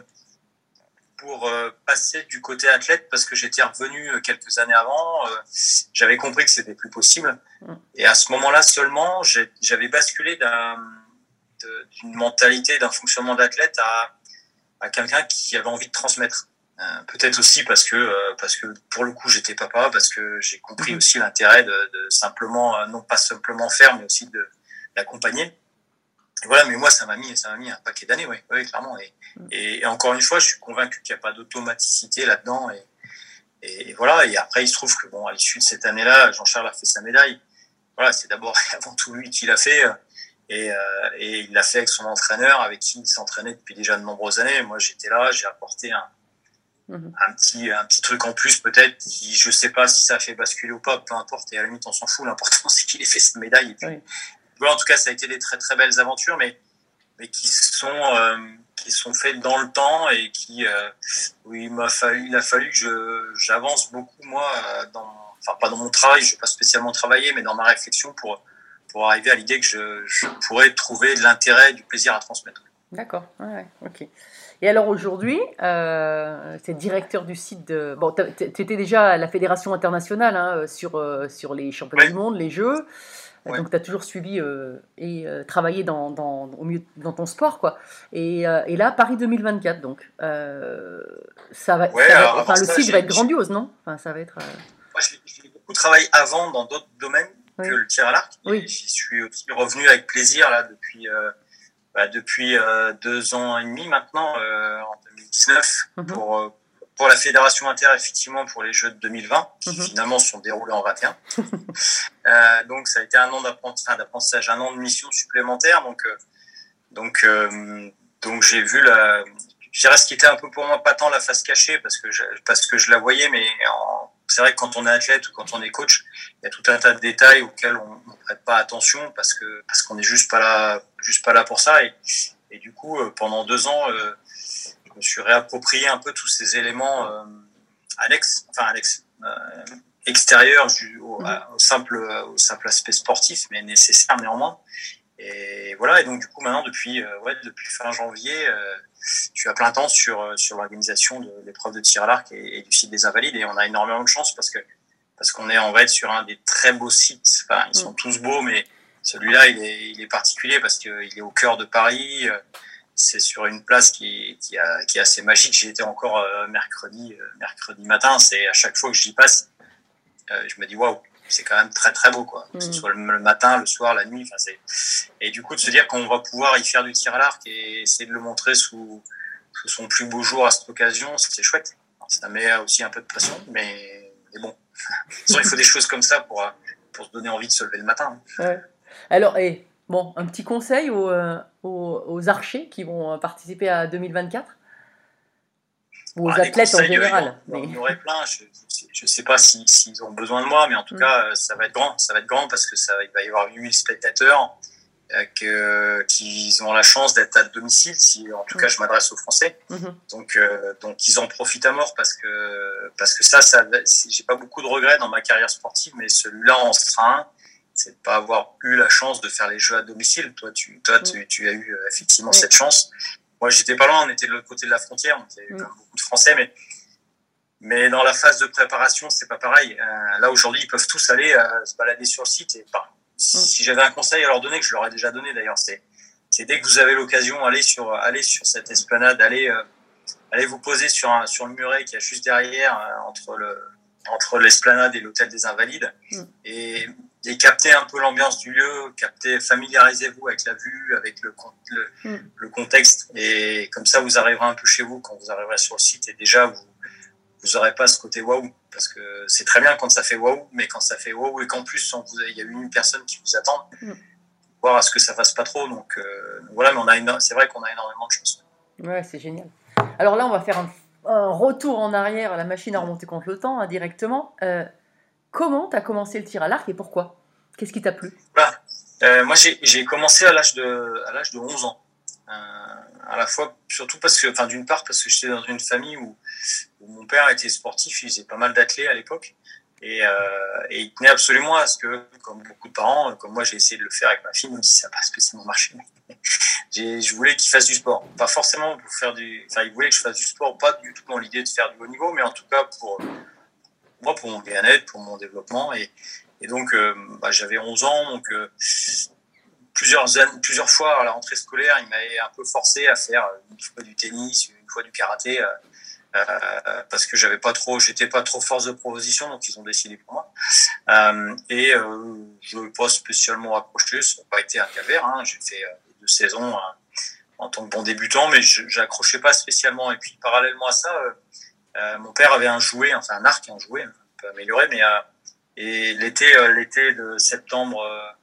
G: pour euh, passer du côté athlète parce que j'étais revenu quelques années avant, euh, j'avais compris que c'était plus possible mm-hmm. et à ce moment-là seulement j'ai, j'avais basculé d'un d'une mentalité, d'un fonctionnement d'athlète à, à quelqu'un qui avait envie de transmettre. Euh, peut-être aussi parce que, euh, parce que pour le coup j'étais papa, parce que j'ai compris mmh. aussi l'intérêt de, de simplement, euh, non pas simplement faire, mais aussi de, d'accompagner. Et voilà, mais moi ça m'a mis, ça m'a mis un paquet d'années, oui, oui clairement. Et, mmh. et, et encore une fois, je suis convaincu qu'il n'y a pas d'automaticité là-dedans. Et, et, et voilà, et après il se trouve que bon, à l'issue de cette année-là, Jean-Charles a fait sa médaille. Voilà, c'est d'abord avant tout lui qui l'a fait. Et, euh, et il l'a fait avec son entraîneur, avec qui il s'entraînait depuis déjà de nombreuses années. Moi, j'étais là, j'ai apporté un, mmh. un petit, un petit truc en plus peut-être. Qui, je sais pas si ça a fait basculer ou pas, peu importe. Et à la limite, on s'en fout. L'important, c'est qu'il ait fait cette médaille. Et puis, oui. voilà, en tout cas, ça a été des très très belles aventures, mais mais qui sont, euh, qui sont faits dans le temps et qui, euh, où il m'a fallu, il a fallu que je, j'avance beaucoup, moi, dans, enfin, pas dans mon travail, je vais pas spécialement travailler, mais dans ma réflexion pour, pour arriver à l'idée que je, je pourrais trouver de l'intérêt, du plaisir à transmettre.
F: D'accord, ouais, ok. Et alors aujourd'hui, euh, tu es directeur du site de... Bon, tu étais déjà à la Fédération internationale hein, sur, euh, sur les championnats
G: Oui.
F: du monde, les Jeux.
G: Ouais.
F: Donc tu as toujours suivi euh, et euh, travaillé dans, dans, au mieux, dans ton sport, quoi. Et, euh, et là, Paris deux mille vingt-quatre, donc. Euh, ça va,
G: Ouais,
F: ça va,
G: alors,
F: enfin, le
G: ça,
F: site
G: j'ai,
F: va être
G: j'ai,
F: grandiose, non? Enfin, ça va être... Euh...
G: Moi, j'ai, j'ai beaucoup travaillé avant dans d'autres domaines
F: Oui.
G: que le tir à l'arc.
F: Oui.
G: Et j'y suis aussi revenu avec plaisir là depuis... Euh, Bah, depuis euh, deux ans et demi maintenant, euh, en deux mille dix-neuf, mm-hmm. pour, euh, pour la Fédération Inter, effectivement, pour les Jeux de deux mille vingt, qui mm-hmm. finalement se sont déroulés en vingt et un. euh, donc, ça a été un an d'apprentissage, d'apprentissage, un an de mission supplémentaire. Donc, euh, donc, euh, donc j'ai vu la... Je dirais ce qui était un peu pour moi pas tant la face cachée, parce que je, parce que je la voyais, mais en, c'est vrai que quand on est athlète ou quand on est coach, il y a tout un tas de détails auxquels on ne prête pas attention parce que parce qu'on n'est juste pas là, juste pas là pour ça. Et, et du coup, euh, pendant deux ans, euh, je me suis réapproprié un peu tous ces éléments euh, annexes, enfin annexes, euh, extérieurs au, au simple au simple aspect sportif, mais nécessaire néanmoins. Et voilà. Et donc du coup, maintenant, depuis euh, ouais, depuis fin janvier. Euh, Je suis à plein temps sur, sur l'organisation de l'épreuve de tir à l'arc et, et du site des Invalides. Et on a énormément de chance parce, que, parce qu'on est en fait sur un des très beaux sites. Enfin, ils sont tous beaux, mais celui-là, il est, il est particulier parce qu'il est au cœur de Paris. C'est sur une place qui, qui, a, qui est assez magique. J'y étais encore mercredi, mercredi matin. C'est à chaque fois que j'y passe, je me dis waouh, c'est quand même très très beau, quoi. Que ce soit le matin, le soir, la nuit. Enfin, c'est... Et du coup, de se dire qu'on va pouvoir y faire du tir à l'arc et essayer de le montrer sous, sous son plus beau jour à cette occasion, c'est chouette. Alors, ça met aussi un peu de pression, mais, mais bon. Sinon, il faut des choses comme ça pour, pour se donner envie de se lever le matin.
F: Ouais. Alors, et, bon, un petit conseil aux, aux, aux archers qui vont participer à deux mille vingt-quatre ou aux
G: ah,
F: athlètes
G: conseils,
F: en général.
G: Il y en, mais... il y en aurait plein. Je ne sais pas s'ils si, si ont besoin de moi, mais en tout mmh. cas, ça va être grand. Ça va être grand parce que ça, il va y avoir huit mille spectateurs euh, que, qui ont la chance d'être à domicile. Si, en tout mmh. cas, je m'adresse aux Français. Mmh. Donc, euh, donc, ils en profitent à mort parce que, parce que ça, ça j'ai pas beaucoup de regrets dans ma carrière sportive, mais celui-là en sera un. C'est de pas avoir eu la chance de faire les Jeux à domicile. Toi, tu, toi, mmh. tu, tu as eu effectivement mmh. cette chance. Moi, j'étais pas loin, on était de l'autre côté de la frontière, donc il y avait mmh. beaucoup de Français, mais, mais dans la phase de préparation, c'est pas pareil. Euh, là, aujourd'hui, ils peuvent tous aller euh, se balader sur le site. Et, bah, si, mmh. si j'avais un conseil à leur donner, que je leur ai déjà donné d'ailleurs, c'est, c'est dès que vous avez l'occasion, allez sur, allez sur cette esplanade, allez, euh, allez vous poser sur, un, sur le muret qui est juste derrière, euh, entre, le, entre l'esplanade et l'hôtel des Invalides, mmh. et et capter un peu l'ambiance du lieu, capter, familiarisez-vous avec la vue, avec le, le, mm. le contexte, et comme ça vous arriverez un peu chez vous quand vous arriverez sur le site, et déjà vous vous aurez pas ce côté waouh, parce que c'est très bien quand ça fait waouh, mais quand ça fait waouh et qu'en plus il y a une personne qui vous attend, mm. voir à ce que ça fasse pas trop, donc euh, voilà, mais on a une, c'est vrai qu'on a énormément de chance.
F: Ouais, c'est génial. Alors là, on va faire un, un retour en arrière à la machine à remonter contre le temps, hein, directement. Euh, Comment tu as commencé le tir à l'arc et pourquoi ? Qu'est-ce qui t'a plu ?
G: Voilà. euh, Moi, j'ai, j'ai commencé à l'âge de, à l'âge de onze ans. Euh, à la fois, surtout parce que, enfin, d'une part, parce que j'étais dans une famille où, où mon père était sportif, il faisait pas mal d'athlètes à l'époque. Et, euh, et il tenait absolument à ce que, comme beaucoup de parents, comme moi, j'ai essayé de le faire avec ma fille, même si ça n'a pas spécialement marché. j'ai, je voulais qu'il fasse du sport. Pas forcément pour faire du. Enfin, il voulait que je fasse du sport, pas du tout dans l'idée de faire du haut niveau, mais en tout cas pour. Moi, pour mon bien-être, pour mon développement. Et, et donc, euh, bah, j'avais onze ans. Donc, euh, plusieurs, années, plusieurs fois à la rentrée scolaire, il m'avait un peu forcé à faire une fois du tennis, une fois du karaté, euh, euh, parce que j'avais pas trop, j'étais pas trop force de proposition, donc ils ont décidé pour moi. Euh, et euh, je n'ai pas spécialement accroché, ça n'a pas été un calvaire. Hein, j'ai fait euh, deux saisons euh, en tant que bon débutant, mais je n'accrochais pas spécialement. Et puis, parallèlement à ça, euh, Euh, mon père avait un jouet, enfin un arc, un jouet, un peu amélioré, mais euh, et l'été, euh, l'été de septembre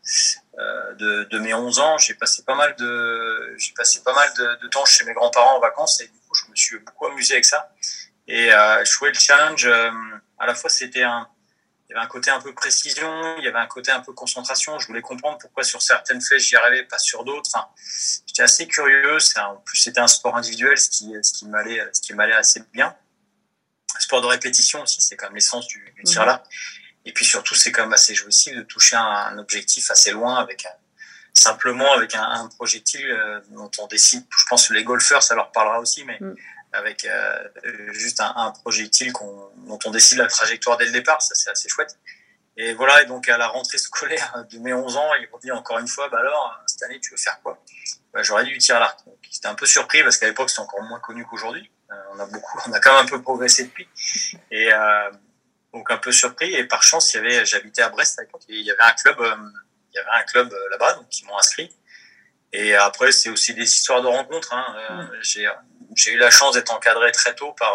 G: euh, de, de mes onze ans, j'ai passé pas mal de, j'ai passé pas mal de, de temps chez mes grands-parents en vacances et du coup je me suis beaucoup amusé avec ça. Et euh, je trouvais le challenge, euh, à la fois c'était un, il y avait un côté un peu précision, il y avait un côté un peu concentration. Je voulais comprendre pourquoi sur certaines flèches j'y arrivais, pas sur d'autres. Enfin, j'étais assez curieux. C'est un, en plus, c'était un sport individuel, ce qui, ce qui m'allait, ce qui m'allait assez bien. Sport de répétition aussi, c'est quand même l'essence du, du tir là. Et puis surtout, c'est quand même assez jouissif de toucher un, un objectif assez loin avec un, simplement avec un, un projectile euh, dont on décide. Je pense que les golfeurs, ça leur parlera aussi, mais mm. avec euh, juste un, un projectile qu'on, dont on décide la trajectoire dès le départ, ça c'est assez chouette. Et voilà, et donc à la rentrée scolaire de mes onze ans, il me dit encore une fois, bah alors, cette année, tu veux faire quoi? Bah, j'aurais dû tirer à l'arc. Donc, j'étais un peu surpris parce qu'à l'époque, c'était encore moins connu qu'aujourd'hui. Euh, on a beaucoup, on a quand même un peu progressé depuis. Et euh, donc un peu surpris. Et par chance, il y avait, j'habitais à Brest à l'époque, et il y avait un club, euh, il y avait un club euh, là-bas, donc ils m'ont inscrit. Et après, c'est aussi des histoires de rencontres. Hein. Euh, mmh. J'ai, j'ai eu la chance d'être encadré très tôt par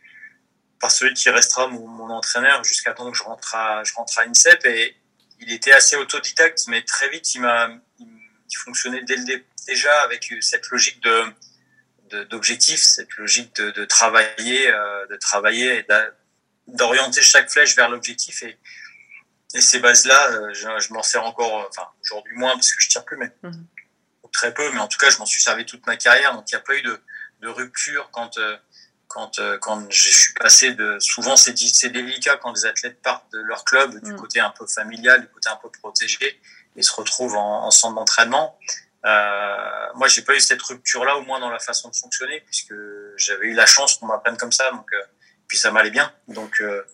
G: par celui qui restera mon, mon entraîneur jusqu'à temps que je rentre à, je rentre à INSEP. Et il était assez autodidacte, mais très vite, il m'a, il, il fonctionnait dès le dé, déjà avec cette logique de, de d'objectif, cette logique de, de travailler, euh, de travailler et d'orienter chaque flèche vers l'objectif. Et, et ces bases-là, euh, je, je m'en sers encore, enfin aujourd'hui moins parce que je tire plus, mais mmh. très peu. Mais en tout cas, je m'en suis servi toute ma carrière. Donc il n'y a pas eu de, de rupture quand euh, quand quand je suis passé de. Souvent c'est c'est délicat quand les athlètes partent de leur club, du mmh. côté un peu familial, du côté un peu protégé, et se retrouvent en, en centre d'entraînement. Euh, moi, j'ai pas eu cette rupture-là, au moins dans la façon de fonctionner, puisque j'avais eu la chance qu'on m'apprenne comme ça, donc euh, puis ça m'allait bien. Donc, euh,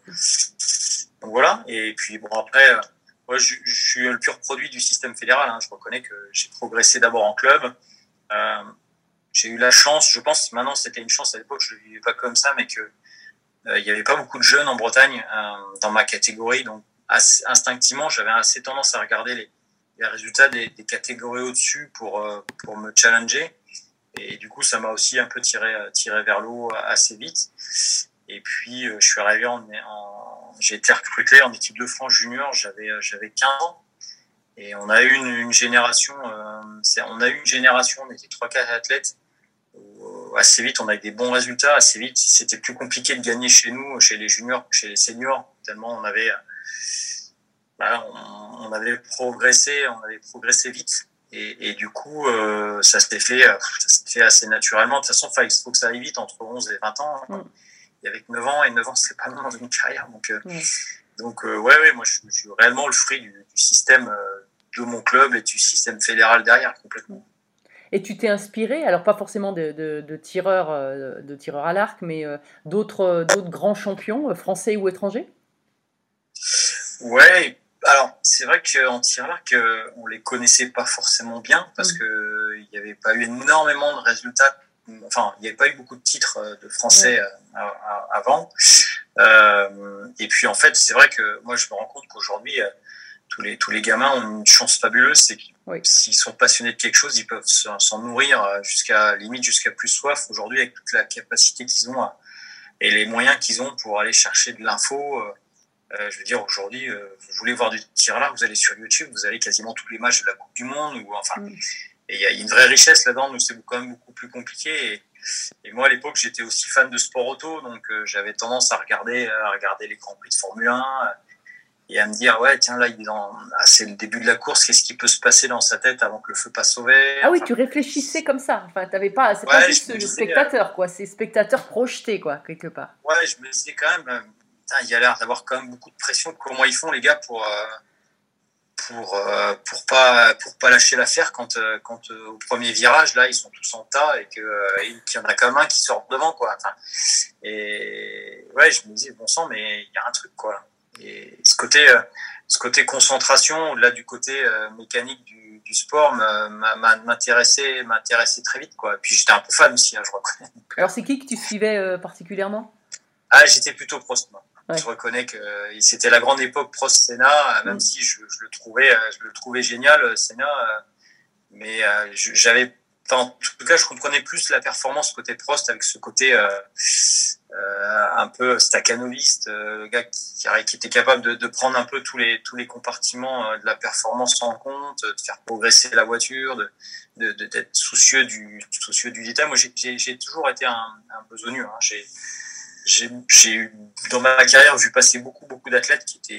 G: donc voilà. Et puis bon après, euh, moi, je, je suis le pur produit du système fédéral. Hein. Je reconnais que j'ai progressé d'abord en club. Euh, j'ai eu la chance. Je pense maintenant c'était une chance à l'époque. Je le vivais pas comme ça, mais que euh, il y avait pas beaucoup de jeunes en Bretagne euh, dans ma catégorie. Donc assez, instinctivement, j'avais assez tendance à regarder les les résultats des, des catégories au-dessus pour, euh, pour me challenger. Et du coup, ça m'a aussi un peu tiré, tiré vers le haut assez vite. Et puis, euh, je suis arrivé en, en, j'ai été recruté en équipe de France junior, j'avais, j'avais quinze ans. Et on a eu une, une génération, euh, c'est, on a eu une génération, on était trois quatre athlètes. Où, assez vite, on a eu des bons résultats. Assez vite, c'était plus compliqué de gagner chez nous, chez les juniors, chez les seniors, tellement on avait, Bah, on, on avait progressé, on avait progressé vite, et, et du coup, euh, ça s'est fait, ça s'est fait assez naturellement. De toute façon, il faut que ça aille vite entre onze et vingt ans. Mm. Et avec neuf ans, et neuf ans, c'est pas long dans une carrière. Donc, euh, mm. donc, euh, ouais, ouais, moi, je, je suis réellement le fruit du, du système euh, de mon club et du système fédéral derrière, complètement.
F: Et tu t'es inspiré, alors pas forcément de, de, de tireurs, euh, de tireurs à l'arc, mais euh, d'autres, d'autres grands champions, euh, français ou étrangers?
G: Ouais. Alors, c'est vrai qu'en tir à l'arc, euh, on les connaissait pas forcément bien parce mmh. que il n'y avait pas eu énormément de résultats. Enfin, il n'y avait pas eu beaucoup de titres de français mmh. euh, avant. Euh, et puis, en fait, c'est vrai que moi, je me rends compte qu'aujourd'hui, euh, tous les tous les gamins ont une chance fabuleuse, c'est qu'ils oui. s'ils sont passionnés de quelque chose, ils peuvent s'en nourrir jusqu'à limite jusqu'à plus soif. Aujourd'hui, avec toute la capacité qu'ils ont à, et les moyens qu'ils ont pour aller chercher de l'info. Euh, Euh, je veux dire, aujourd'hui, euh, vous voulez voir du tir à l'arc, vous allez sur YouTube, vous avez quasiment tous les matchs de la Coupe du Monde, ou enfin, mm. et il y a une vraie richesse là-dedans, mais c'est quand même beaucoup plus compliqué. Et, et moi, à l'époque, j'étais aussi fan de sport auto, donc euh, j'avais tendance à regarder, à regarder les grands prix de Formule un euh, et à me dire, ouais, tiens, là, il est dans, ah, c'est le début de la course, qu'est-ce qui peut se passer dans sa tête avant que le feu passe au vert?
F: Ah oui, enfin, tu réfléchissais comme ça. Enfin, t'avais pas, c'est ouais, pas juste le spectateur, quoi, c'est spectateur projeté, quoi, quelque part.
G: Ouais, je me disais quand même. Euh, il y a l'air d'avoir quand même beaucoup de pression. Comment ils font les gars pour euh, pour euh, pour pas pour pas lâcher l'affaire quand euh, quand euh, au premier virage là ils sont tous en tas et que euh, et qu'il y en a quand même un qui sort devant quoi. Enfin, et ouais, je me disais bon sang, mais il y a un truc quoi. Et ce côté euh, ce côté concentration au-delà du côté euh, mécanique du, du sport m'intéressait m'intéressait très vite quoi. Et puis j'étais un peu fan aussi, hein, je reconnais.
F: Alors c'est qui que tu suivais euh, particulièrement?
G: Ah, j'étais plutôt Prost, moi. Ouais. Je reconnais que euh, c'était la grande époque Prost-Senna, même mmh. si je, je le trouvais, euh, je le trouvais génial, Senna. Euh, mais euh, je, j'avais, enfin, en tout cas, je comprenais plus la performance côté Prost avec ce côté euh, euh, un peu staccanoviste, euh, le gars qui, qui était capable de, de prendre un peu tous les tous les compartiments de la performance en compte, de faire progresser la voiture, de, de, de d'être soucieux du soucieux du détail. Moi, j'ai, j'ai, j'ai toujours été un, un besogneux. Hein. J'ai J'ai, j'ai eu, dans ma carrière, vu passer beaucoup, beaucoup d'athlètes qui étaient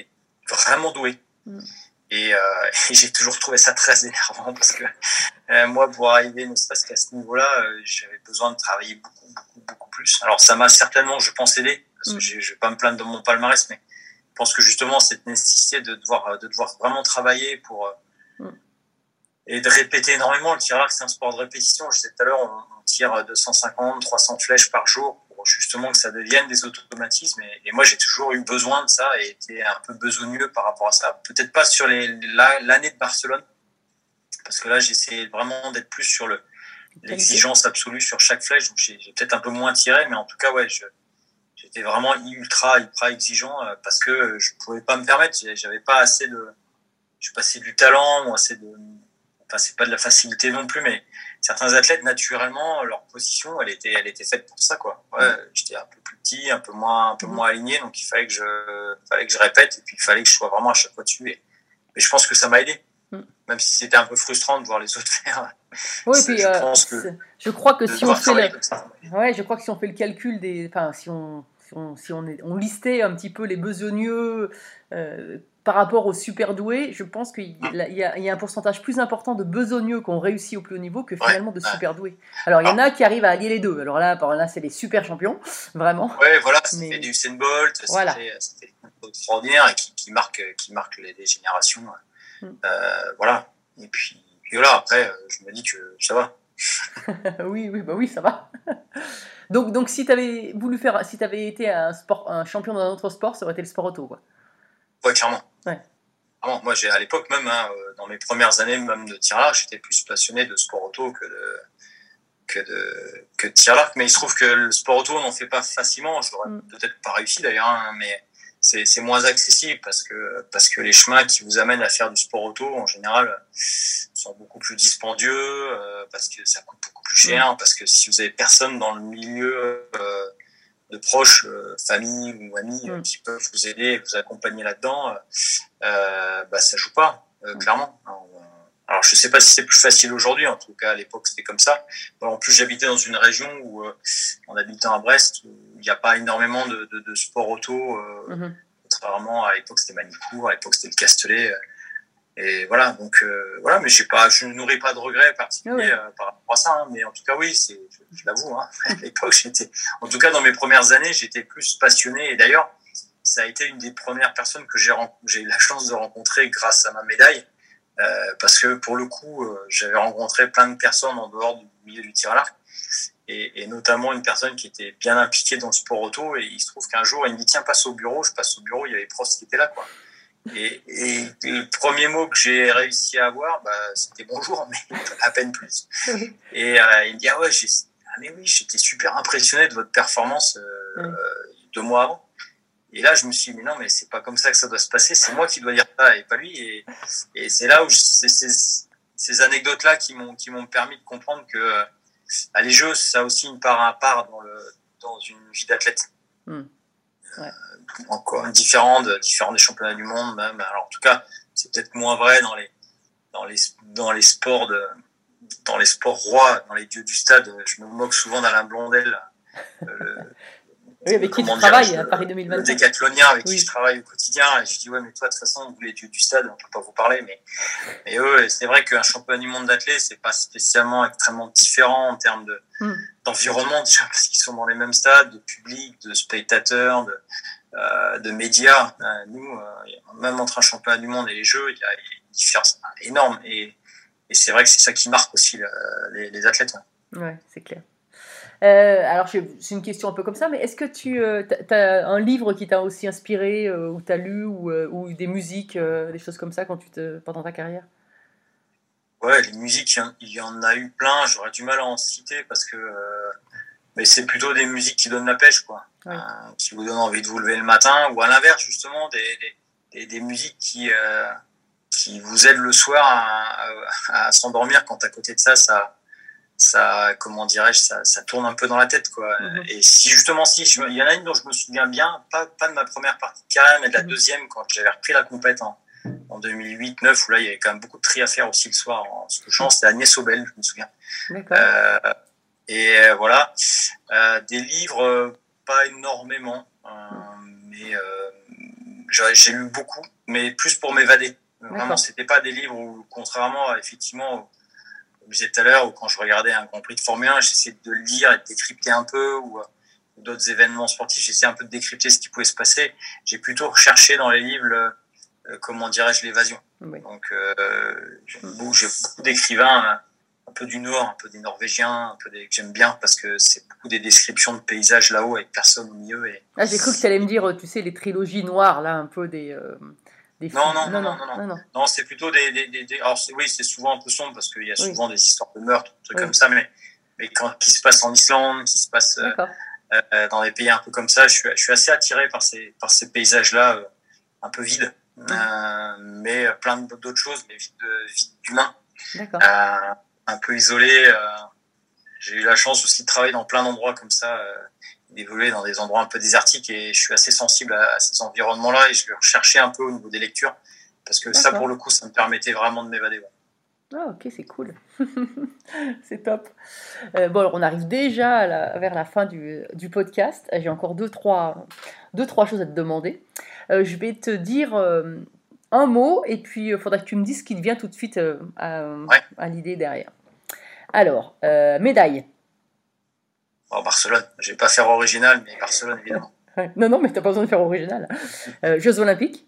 G: vraiment doué. Mm. Et, euh, et j'ai toujours trouvé ça très énervant parce que euh, moi, pour arriver ne serait-ce qu'à ce niveau-là, euh, j'avais besoin de travailler beaucoup, beaucoup, beaucoup plus. Alors ça m'a certainement, je pense, aidé, parce que je ne vais pas me plaindre de mon palmarès, mais je pense que justement cette nécessité de devoir, de devoir vraiment travailler pour mm. et de répéter énormément. Le tir à l'arc, c'est un sport de répétition. Je disais tout à l'heure, on, on tire deux cent cinquante, trois cents flèches par jour pour justement que ça devienne des automatismes. Et, et moi, j'ai toujours eu besoin de ça et été un peu besogneux par rapport à ça. Peut-être pas sur les, la, l'année de Barcelone, parce que là, j'essayais vraiment d'être plus sur le, l'exigence absolue sur chaque flèche. Donc, j'ai, j'ai peut-être un peu moins tiré, mais en tout cas, ouais, je, j'étais vraiment ultra, ultra exigeant parce que je pouvais pas me permettre. J'avais pas assez de, je passais du talent ou assez de, enfin, c'est pas de la facilité non plus, mais certains athlètes, naturellement, leur position, elle était, elle était faite pour ça, quoi. Ouais, j'étais un peu plus petit, un peu moins, un peu moins aligné, donc il fallait que je, fallait que je répète, et puis il fallait que je sois vraiment à chaque fois dessus. Et, et je pense que ça m'a aidé, mm. même si c'était un peu frustrant de voir les autres faire.
F: Oui, puis, je, euh, pense que je crois que si on fait le, ouais, je crois que si on fait le calcul des, enfin, si on, si on, si on, est, on listait un petit peu les besogneux. Euh, Par rapport aux super doués, je pense qu'il y a, il y a un pourcentage plus important de besogneux qui ont réussi au plus haut niveau que finalement de super doués. Alors, il y en a qui arrivent à allier les deux. Alors là, par là, c'est les super champions, vraiment.
G: Oui, voilà, c'était des Usain Bolt, voilà. c'était, c'était extraordinaire et qui, qui marque, qui marque les, les générations. Mm. Euh, voilà. Et puis, puis voilà, après, je me dis que ça va.
F: oui, oui, bah oui, ça va. donc, donc, si tu avais voulu faire, si tu avais été un, sport, un champion dans un autre sport, ça aurait été le sport auto, quoi.
G: Ouais, clairement.
F: Ouais.
G: Clairement. Moi, j'ai, à l'époque, même, hein, dans mes premières années, même de tir à l'arc, j'étais plus passionné de sport auto que de, que de, que de tir à l'arc. Mais il se trouve que le sport auto, on n'en fait pas facilement. J'aurais mm. peut-être pas réussi d'ailleurs, hein, mais c'est, c'est moins accessible parce que, parce que les chemins qui vous amènent à faire du sport auto, en général, sont beaucoup plus dispendieux, euh, parce que ça coûte beaucoup plus cher, mm. parce que si vous avez personne dans le milieu, euh, de proches, euh, famille ou amis mm. euh, qui peuvent vous aider et vous accompagner là-dedans, euh, bah, ça joue pas, euh, mm. clairement. Alors, alors, je sais pas si c'est plus facile aujourd'hui, en tout cas, à l'époque, c'était comme ça. Bon, en plus, j'habitais dans une région où, euh, en habitant à Brest, où il n'y a pas énormément de, de, de sport auto, euh, mm-hmm. contrairement à l'époque, c'était Manicourt, à l'époque, c'était le Castellet. Euh, Et voilà, donc euh, voilà, mais j'ai pas, je ne nourris pas de regrets particuliers euh, par rapport à ça, hein, mais en tout cas oui, c'est, je, je l'avoue, hein, à l'époque j'étais, en tout cas dans mes premières années, j'étais plus passionné, et d'ailleurs ça a été une des premières personnes que j'ai, j'ai eu la chance de rencontrer grâce à ma médaille, euh, parce que pour le coup, euh, j'avais rencontré plein de personnes en dehors du milieu du tir à l'arc, et, et notamment une personne qui était bien impliquée dans le sport auto, et il se trouve qu'un jour il me dit tiens, passe au bureau, je passe au bureau, il y avait Prost qui était là, quoi. Et, et le premier mot que j'ai réussi à avoir, bah, c'était bonjour, mais à peine plus. Et euh, il me dit ah ouais, j'ai, ah mais oui, j'étais super impressionné de votre performance euh, mm. deux mois avant. Et là, je me suis dit mais non, mais c'est pas comme ça que ça doit se passer. C'est moi qui dois dire ça et pas lui. Et, et c'est là où je, c'est ces, ces anecdotes-là qui m'ont qui m'ont permis de comprendre que euh, les jeux, ça a aussi une part à part dans le dans une vie d'athlète. Mm. Ouais. Euh, encore différent de différents des championnats du monde même. Alors en tout cas c'est peut-être moins vrai dans les dans les dans les sports de dans les sports rois, dans les dieux du stade. Je me moque souvent d'Alain Blondel, euh,
F: oui, avec qui tu travailles à Paris deux mille vingt-cinq,
G: le décathlonien avec
F: oui.
G: qui je travaille au quotidien, et je dis ouais mais toi de toute façon vous les dieux du stade on peut pas vous parler, mais et eux c'est vrai qu'un championnat du monde d'athlètes c'est pas spécialement extrêmement différent en termes de mm. d'environnement déjà, parce qu'ils sont dans les mêmes stades, de public, de spectateurs, de Euh, de médias. Euh, nous, euh, même entre un championnat du monde et les jeux, il y a, il y a une différence énorme. Et, et c'est vrai que c'est ça qui marque aussi le, les, les athlètes.
F: Ouais, ouais c'est clair. Euh, alors, c'est une question un peu comme ça, mais est-ce que tu euh, as un livre qui t'a aussi inspiré, euh, ou t'as lu, ou, euh, ou des musiques, euh, des choses comme ça quand tu te, pendant ta carrière?
G: Ouais, les musiques, il y en a eu plein. J'aurais du mal à en citer parce que euh, mais c'est plutôt des musiques qui donnent la pêche, quoi. Ouais. Euh, qui vous donnent envie de vous lever le matin, ou à l'inverse, justement, des, des, des musiques qui, euh, qui vous aident le soir à, à, à s'endormir quand à côté de ça, ça, ça comment dirais-je, ça, ça tourne un peu dans la tête, quoi. Mm-hmm. Et si, justement, si, je, il y en a une dont je me souviens bien, pas, pas de ma première partie de carrière, mais de la mm-hmm. deuxième, quand j'avais repris la compète en, en deux mille huit neuf, où là, il y avait quand même beaucoup de tri à faire aussi le soir en se couchant. C'était Agnès Obel, je me souviens.
F: D'accord.
G: Euh, et euh, voilà. Euh, des livres, pas énormément, euh, mais, euh, j'ai, j'ai lu beaucoup, mais plus pour m'évader.
F: D'accord.
G: Vraiment, c'était pas des livres où, contrairement à, effectivement, comme je disais tout à l'heure, où quand je regardais un Grand Prix de Formule un, j'essayais de le lire et de décrypter un peu, ou, ou d'autres événements sportifs, j'essayais un peu de décrypter ce qui pouvait se passer. J'ai plutôt recherché dans les livres, euh, comment dirais-je, l'évasion.
F: Oui.
G: Donc, euh, j'ai, beaucoup, j'ai beaucoup d'écrivains, hein, un peu du Nord, un peu des Norvégiens, un peu des que j'aime bien parce que c'est beaucoup des descriptions de paysages là-haut avec personne au milieu. Et...
F: Ah, j'ai cru que tu allais me dire, tu sais, les trilogies noires, là, un peu des... Euh, des
G: non,
F: films.
G: non, non, non, non, non, non, non. Non, c'est plutôt des... des, des, des... Alors, c'est, oui, c'est souvent un peu sombre parce qu'il y a souvent oui. des histoires de meurtres, des trucs oui. comme ça, mais, mais quand, qui se passent en Islande, qui se passent euh, euh, dans des pays un peu comme ça, je suis, je suis assez attiré par ces, par ces paysages-là, euh, un peu vides, mmh. euh, mais plein d'autres choses, mais vides, vides d'humains.
F: D'accord.
G: Euh, un peu isolé. Euh, j'ai eu la chance aussi de travailler dans plein d'endroits comme ça, euh, d'évoluer dans des endroits un peu désertiques, et je suis assez sensible à, à ces environnements-là, et je vais rechercher un peu au niveau des lectures, parce que D'accord. ça, pour le coup, ça me permettait vraiment de m'évader. Ouais.
F: Ah, ok, c'est cool. C'est top. Euh, bon, alors on arrive déjà à la, vers la fin du, du podcast. J'ai encore deux trois, deux, trois choses à te demander. Euh, je vais te dire euh, un mot, et puis il faudra que tu me dises ce qui te vient tout de suite euh, à,
G: ouais.
F: à l'idée derrière. Alors, euh, médaille.
G: Oh, Barcelone. Je vais pas faire original, mais Barcelone, évidemment.
F: non, non, mais tu n'as pas besoin de faire original. Euh, Jeux Olympiques.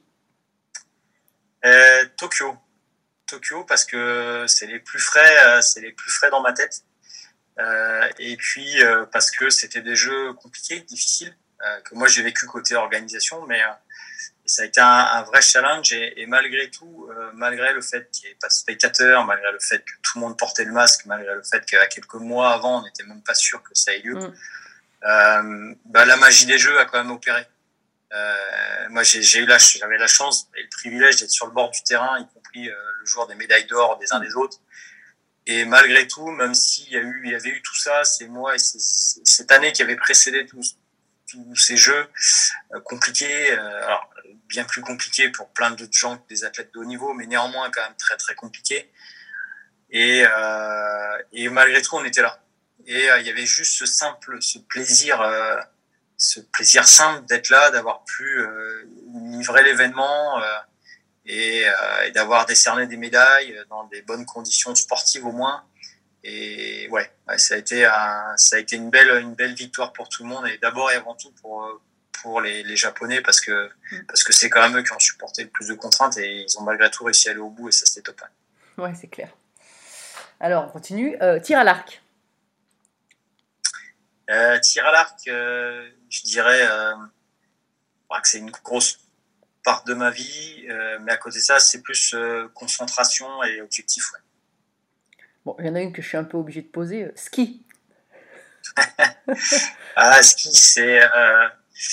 G: Euh, Tokyo. Tokyo, parce que c'est les plus frais, c'est les plus frais dans ma tête. Euh, et puis, euh, parce que c'était des jeux compliqués, difficiles, euh, que moi j'ai vécu côté organisation, mais euh, ça a été un, un vrai challenge, et, et malgré tout, euh, malgré le fait qu'il n'y ait pas de spectateurs, malgré le fait que tout le monde portait le masque, malgré le fait qu'à quelques mois avant, on n'était même pas sûr que ça ait lieu, mm. euh, bah, la magie des jeux a quand même opéré. Euh, moi, j'ai, j'ai eu la, j'avais la chance et le privilège d'être sur le bord du terrain, y compris euh, le jour des médailles d'or des uns des autres. Et malgré tout, même s'il y a eu, il y avait eu tout ça, c'est moi et c'est, c'est cette année qui avait précédé tous, tous ces jeux euh, compliqués, euh, alors bien plus compliqués pour plein d'autres gens que des athlètes de haut niveau, mais néanmoins quand même très très compliqués. Et, euh, et malgré tout, on était là. Et euh, il y avait juste ce simple, ce plaisir. Euh, ce plaisir simple d'être là, d'avoir pu euh, livrer l'événement euh, et, euh, et d'avoir décerné des médailles dans des bonnes conditions sportives au moins. Et ouais, ouais ça a été un, ça a été une belle une belle victoire pour tout le monde, et d'abord et avant tout pour pour les, les Japonais, parce que parce que c'est quand même eux qui ont supporté le plus de contraintes, et ils ont malgré tout réussi à aller au bout, et ça c'était top.
F: Ouais, c'est clair. Alors on continue. Euh, tir à l'arc.
G: Euh, tir à l'arc, euh, je dirais euh, que c'est une grosse part de ma vie, euh, mais à côté de ça, c'est plus euh, concentration et objectif. Ouais.
F: Bon, il y en a une que je suis un peu obligé de poser. Euh, ski.
G: Ah, ski, c'est euh,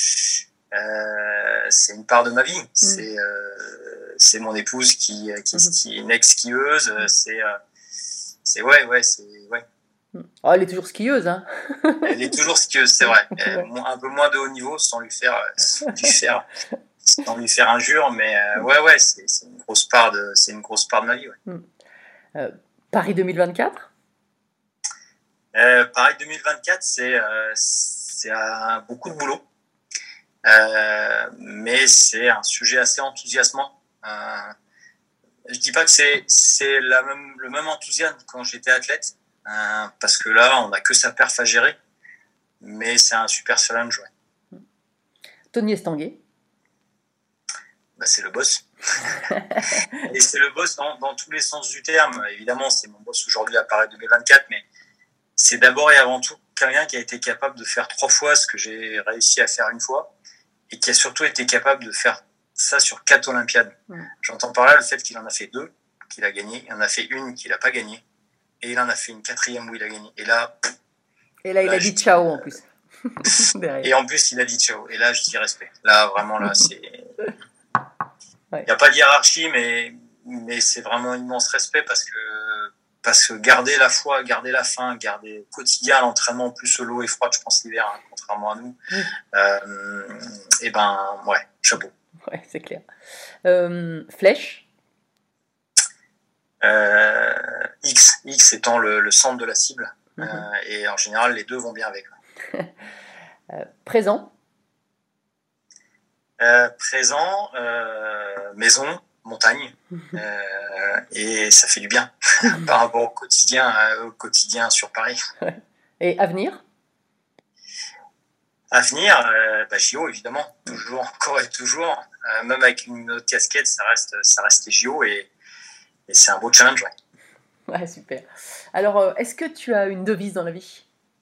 G: euh, c'est une part de ma vie. Mmh. C'est euh, c'est mon épouse qui qui, mmh. qui est une ex-skieuse. Mmh. C'est euh, c'est ouais ouais c'est ouais.
F: Oh, elle est toujours skieuse, hein.
G: Elle est toujours skieuse, c'est vrai. Elle, un peu moins de haut niveau, sans lui faire, sans lui faire, sans lui faire injure, mais euh, ouais, ouais, c'est, c'est une grosse part de, c'est une grosse part de ma vie. Ouais.
F: Euh, Paris deux mille vingt-quatre.
G: Euh, Paris deux mille vingt-quatre, c'est, euh, c'est un, beaucoup de boulot, euh, mais c'est un sujet assez enthousiasmant. Euh, je dis pas que c'est, c'est la même, le même enthousiasme quand j'étais athlète. Euh, parce que là, on n'a que sa perf à gérer, mais c'est un super challenge. Ouais.
F: Tony Estanguet.
G: Bah, c'est le boss. Et c'est le boss dans, dans tous les sens du terme. Évidemment, c'est mon boss aujourd'hui à Paris deux mille vingt-quatre, mais c'est d'abord et avant tout quelqu'un qui a été capable de faire trois fois ce que j'ai réussi à faire une fois, et qui a surtout été capable de faire ça sur quatre Olympiades. Mmh. J'entends par là le fait qu'il en a fait deux, qu'il a gagné, il en a fait une qu'il n'a pas gagnée, et il en a fait une quatrième où il a gagné. Et là...
F: Et là, il là, a dit ciao en plus.
G: Et en plus, il a dit ciao. Et là, je dis respect. Là, vraiment, là, c'est... Il n'y a pas de hiérarchie, mais, mais c'est vraiment un immense respect, parce que, parce que garder la foi, garder la faim, garder quotidien l'entraînement, en plus l'eau est froide, je pense, l'hiver, hein, contrairement à nous, euh, et ben, ouais, chapeau.
F: Ouais, c'est clair. Euh, flèche.
G: Euh, X, X étant le, le centre de la cible, mmh. euh, et en général les deux vont bien avec.
F: euh, présent.
G: Euh, présent, euh, maison, montagne, euh, et ça fait du bien par rapport au quotidien, euh, au quotidien sur Paris.
F: Et avenir?
G: Avenir, euh, bah, J O évidemment, toujours, encore et toujours. Euh, même avec une autre casquette, ça reste, ça reste les J O et, et c'est un beau challenge. Ouais.
F: Ouais, super. Alors, euh, est-ce que tu as une devise dans la vie?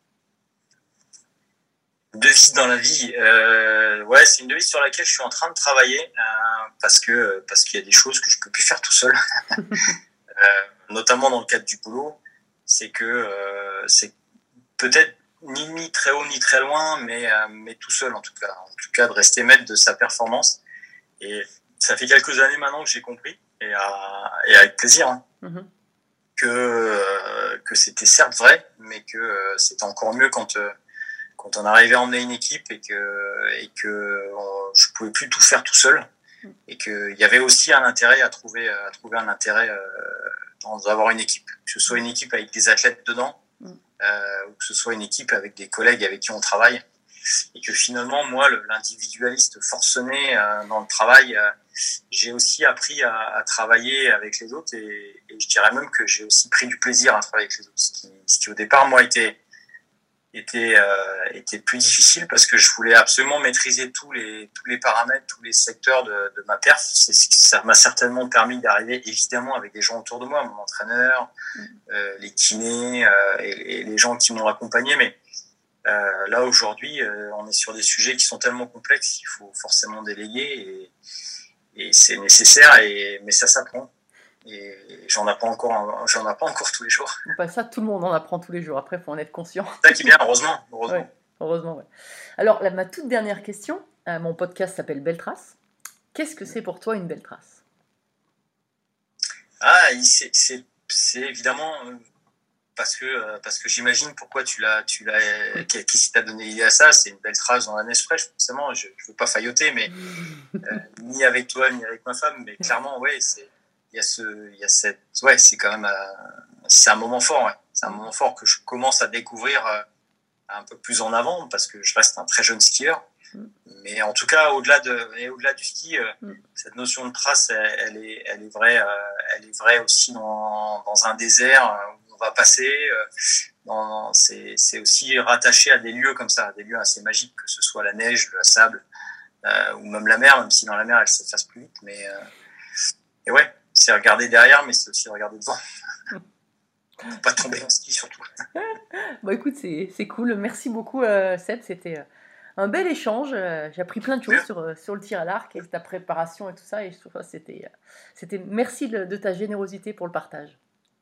G: Devise dans la vie, euh, ouais, c'est une devise sur laquelle je suis en train de travailler euh, parce que parce qu'il y a des choses que je peux plus faire tout seul, euh, notamment dans le cadre du boulot. C'est que euh, c'est peut-être ni, ni très haut ni très loin, mais euh, mais tout seul en tout cas, en tout cas de rester maître de sa performance. Et ça fait quelques années maintenant que j'ai compris et, euh, et avec plaisir hein, mm-hmm. que euh, que c'était certes vrai, mais que euh, c'était encore mieux quand euh, quand on arrivait à emmener une équipe et que, et que on, je pouvais plus tout faire tout seul et qu'il y avait aussi un intérêt à trouver, à trouver un intérêt euh, dans avoir une équipe, que ce soit une équipe avec des athlètes dedans euh, ou que ce soit une équipe avec des collègues avec qui on travaille et que finalement moi le, l'individualiste forcené euh, dans le travail euh, j'ai aussi appris à, à travailler avec les autres et, et je dirais même que j'ai aussi pris du plaisir à travailler avec les autres, ce qui, ce qui au départ moi était était euh, était plus difficile parce que je voulais absolument maîtriser tous les tous les paramètres, tous les secteurs de, de ma perf. C'est, ça m'a certainement permis d'arriver évidemment avec des gens autour de moi, mon entraîneur, euh, les kinés euh, et, et les gens qui m'ont accompagné. Mais euh, là aujourd'hui, euh, on est sur des sujets qui sont tellement complexes qu'il faut forcément déléguer et, et c'est nécessaire. Et mais ça s'apprend. Et j'en apprends encore, j'en apprends encore tous les jours.
F: Bah ça, tout le monde en apprend tous les jours. Après, il faut en être conscient.
G: C'est ça qui est bien, heureusement. Heureusement.
F: Ouais, heureusement ouais. Alors, là, ma toute dernière question. Euh, mon podcast s'appelle Belle Trace. Qu'est-ce que c'est pour toi une belle trace?
G: Ah, c'est, c'est, c'est évidemment parce que parce que j'imagine pourquoi tu l'as, tu l'as. Qu'est-ce qui t'a donné l'idée à ça? C'est une belle trace dans la neige fraîche. Forcément, je ne veux pas failloter, mais euh, ni avec toi ni avec ma femme, mais clairement, ouais, c'est. Il y a ce, il y a cette, ouais, c'est quand même, euh, c'est un moment fort, ouais. C'est un moment fort que je commence à découvrir euh, un peu plus en avant parce que je reste un très jeune skieur. Mais en tout cas, au-delà de, et au-delà du ski, euh, mm. cette notion de trace, elle, elle est, elle est vraie, euh, elle est vraie aussi dans, dans un désert où on va passer. Euh, dans, c'est, c'est aussi rattaché à des lieux comme ça, à des lieux assez magiques, que ce soit la neige, le sable, euh, ou même la mer, même si dans la mer elle s'efface plus vite. Mais euh, et ouais. C'est regarder derrière, mais c'est aussi regarder devant. Faut pas tomber en ski, surtout.
F: Bon, écoute, c'est, c'est cool. Merci beaucoup, euh, Seb. C'était euh, un bel échange. Euh, j'ai appris plein de choses sur, euh, sur le tir à l'arc et ta préparation et tout ça. Et je trouve que c'était, euh, c'était... Merci de, de ta générosité pour le partage.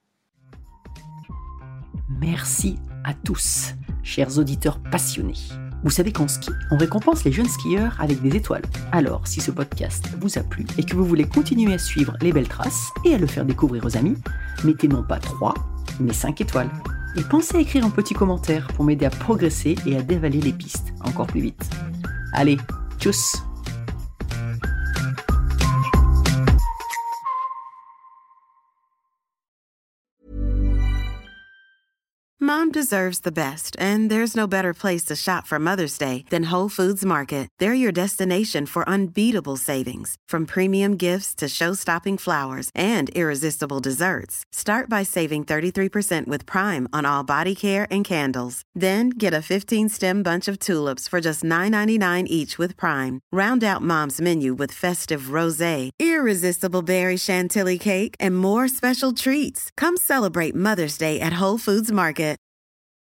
E: Merci à tous, chers auditeurs passionnés. Vous savez qu'en ski, on récompense les jeunes skieurs avec des étoiles. Alors, si ce podcast vous a plu et que vous voulez continuer à suivre les belles traces et à le faire découvrir aux amis, mettez non pas trois, mais cinq étoiles. Et pensez à écrire un petit commentaire pour m'aider à progresser et à dévaler les pistes encore plus vite. Allez, tchuss!
H: Mom deserves the best, and there's no better place to shop for Mother's Day than Whole Foods Market. They're your destination for unbeatable savings, from premium gifts to show-stopping flowers and irresistible desserts. Start by saving thirty-three percent with Prime on all body care and candles. Then get a fifteen-stem bunch of tulips for just nine ninety-nine each with Prime. Round out Mom's menu with festive rosé, irresistible berry chantilly cake, and more special treats. Come celebrate Mother's Day at Whole Foods Market.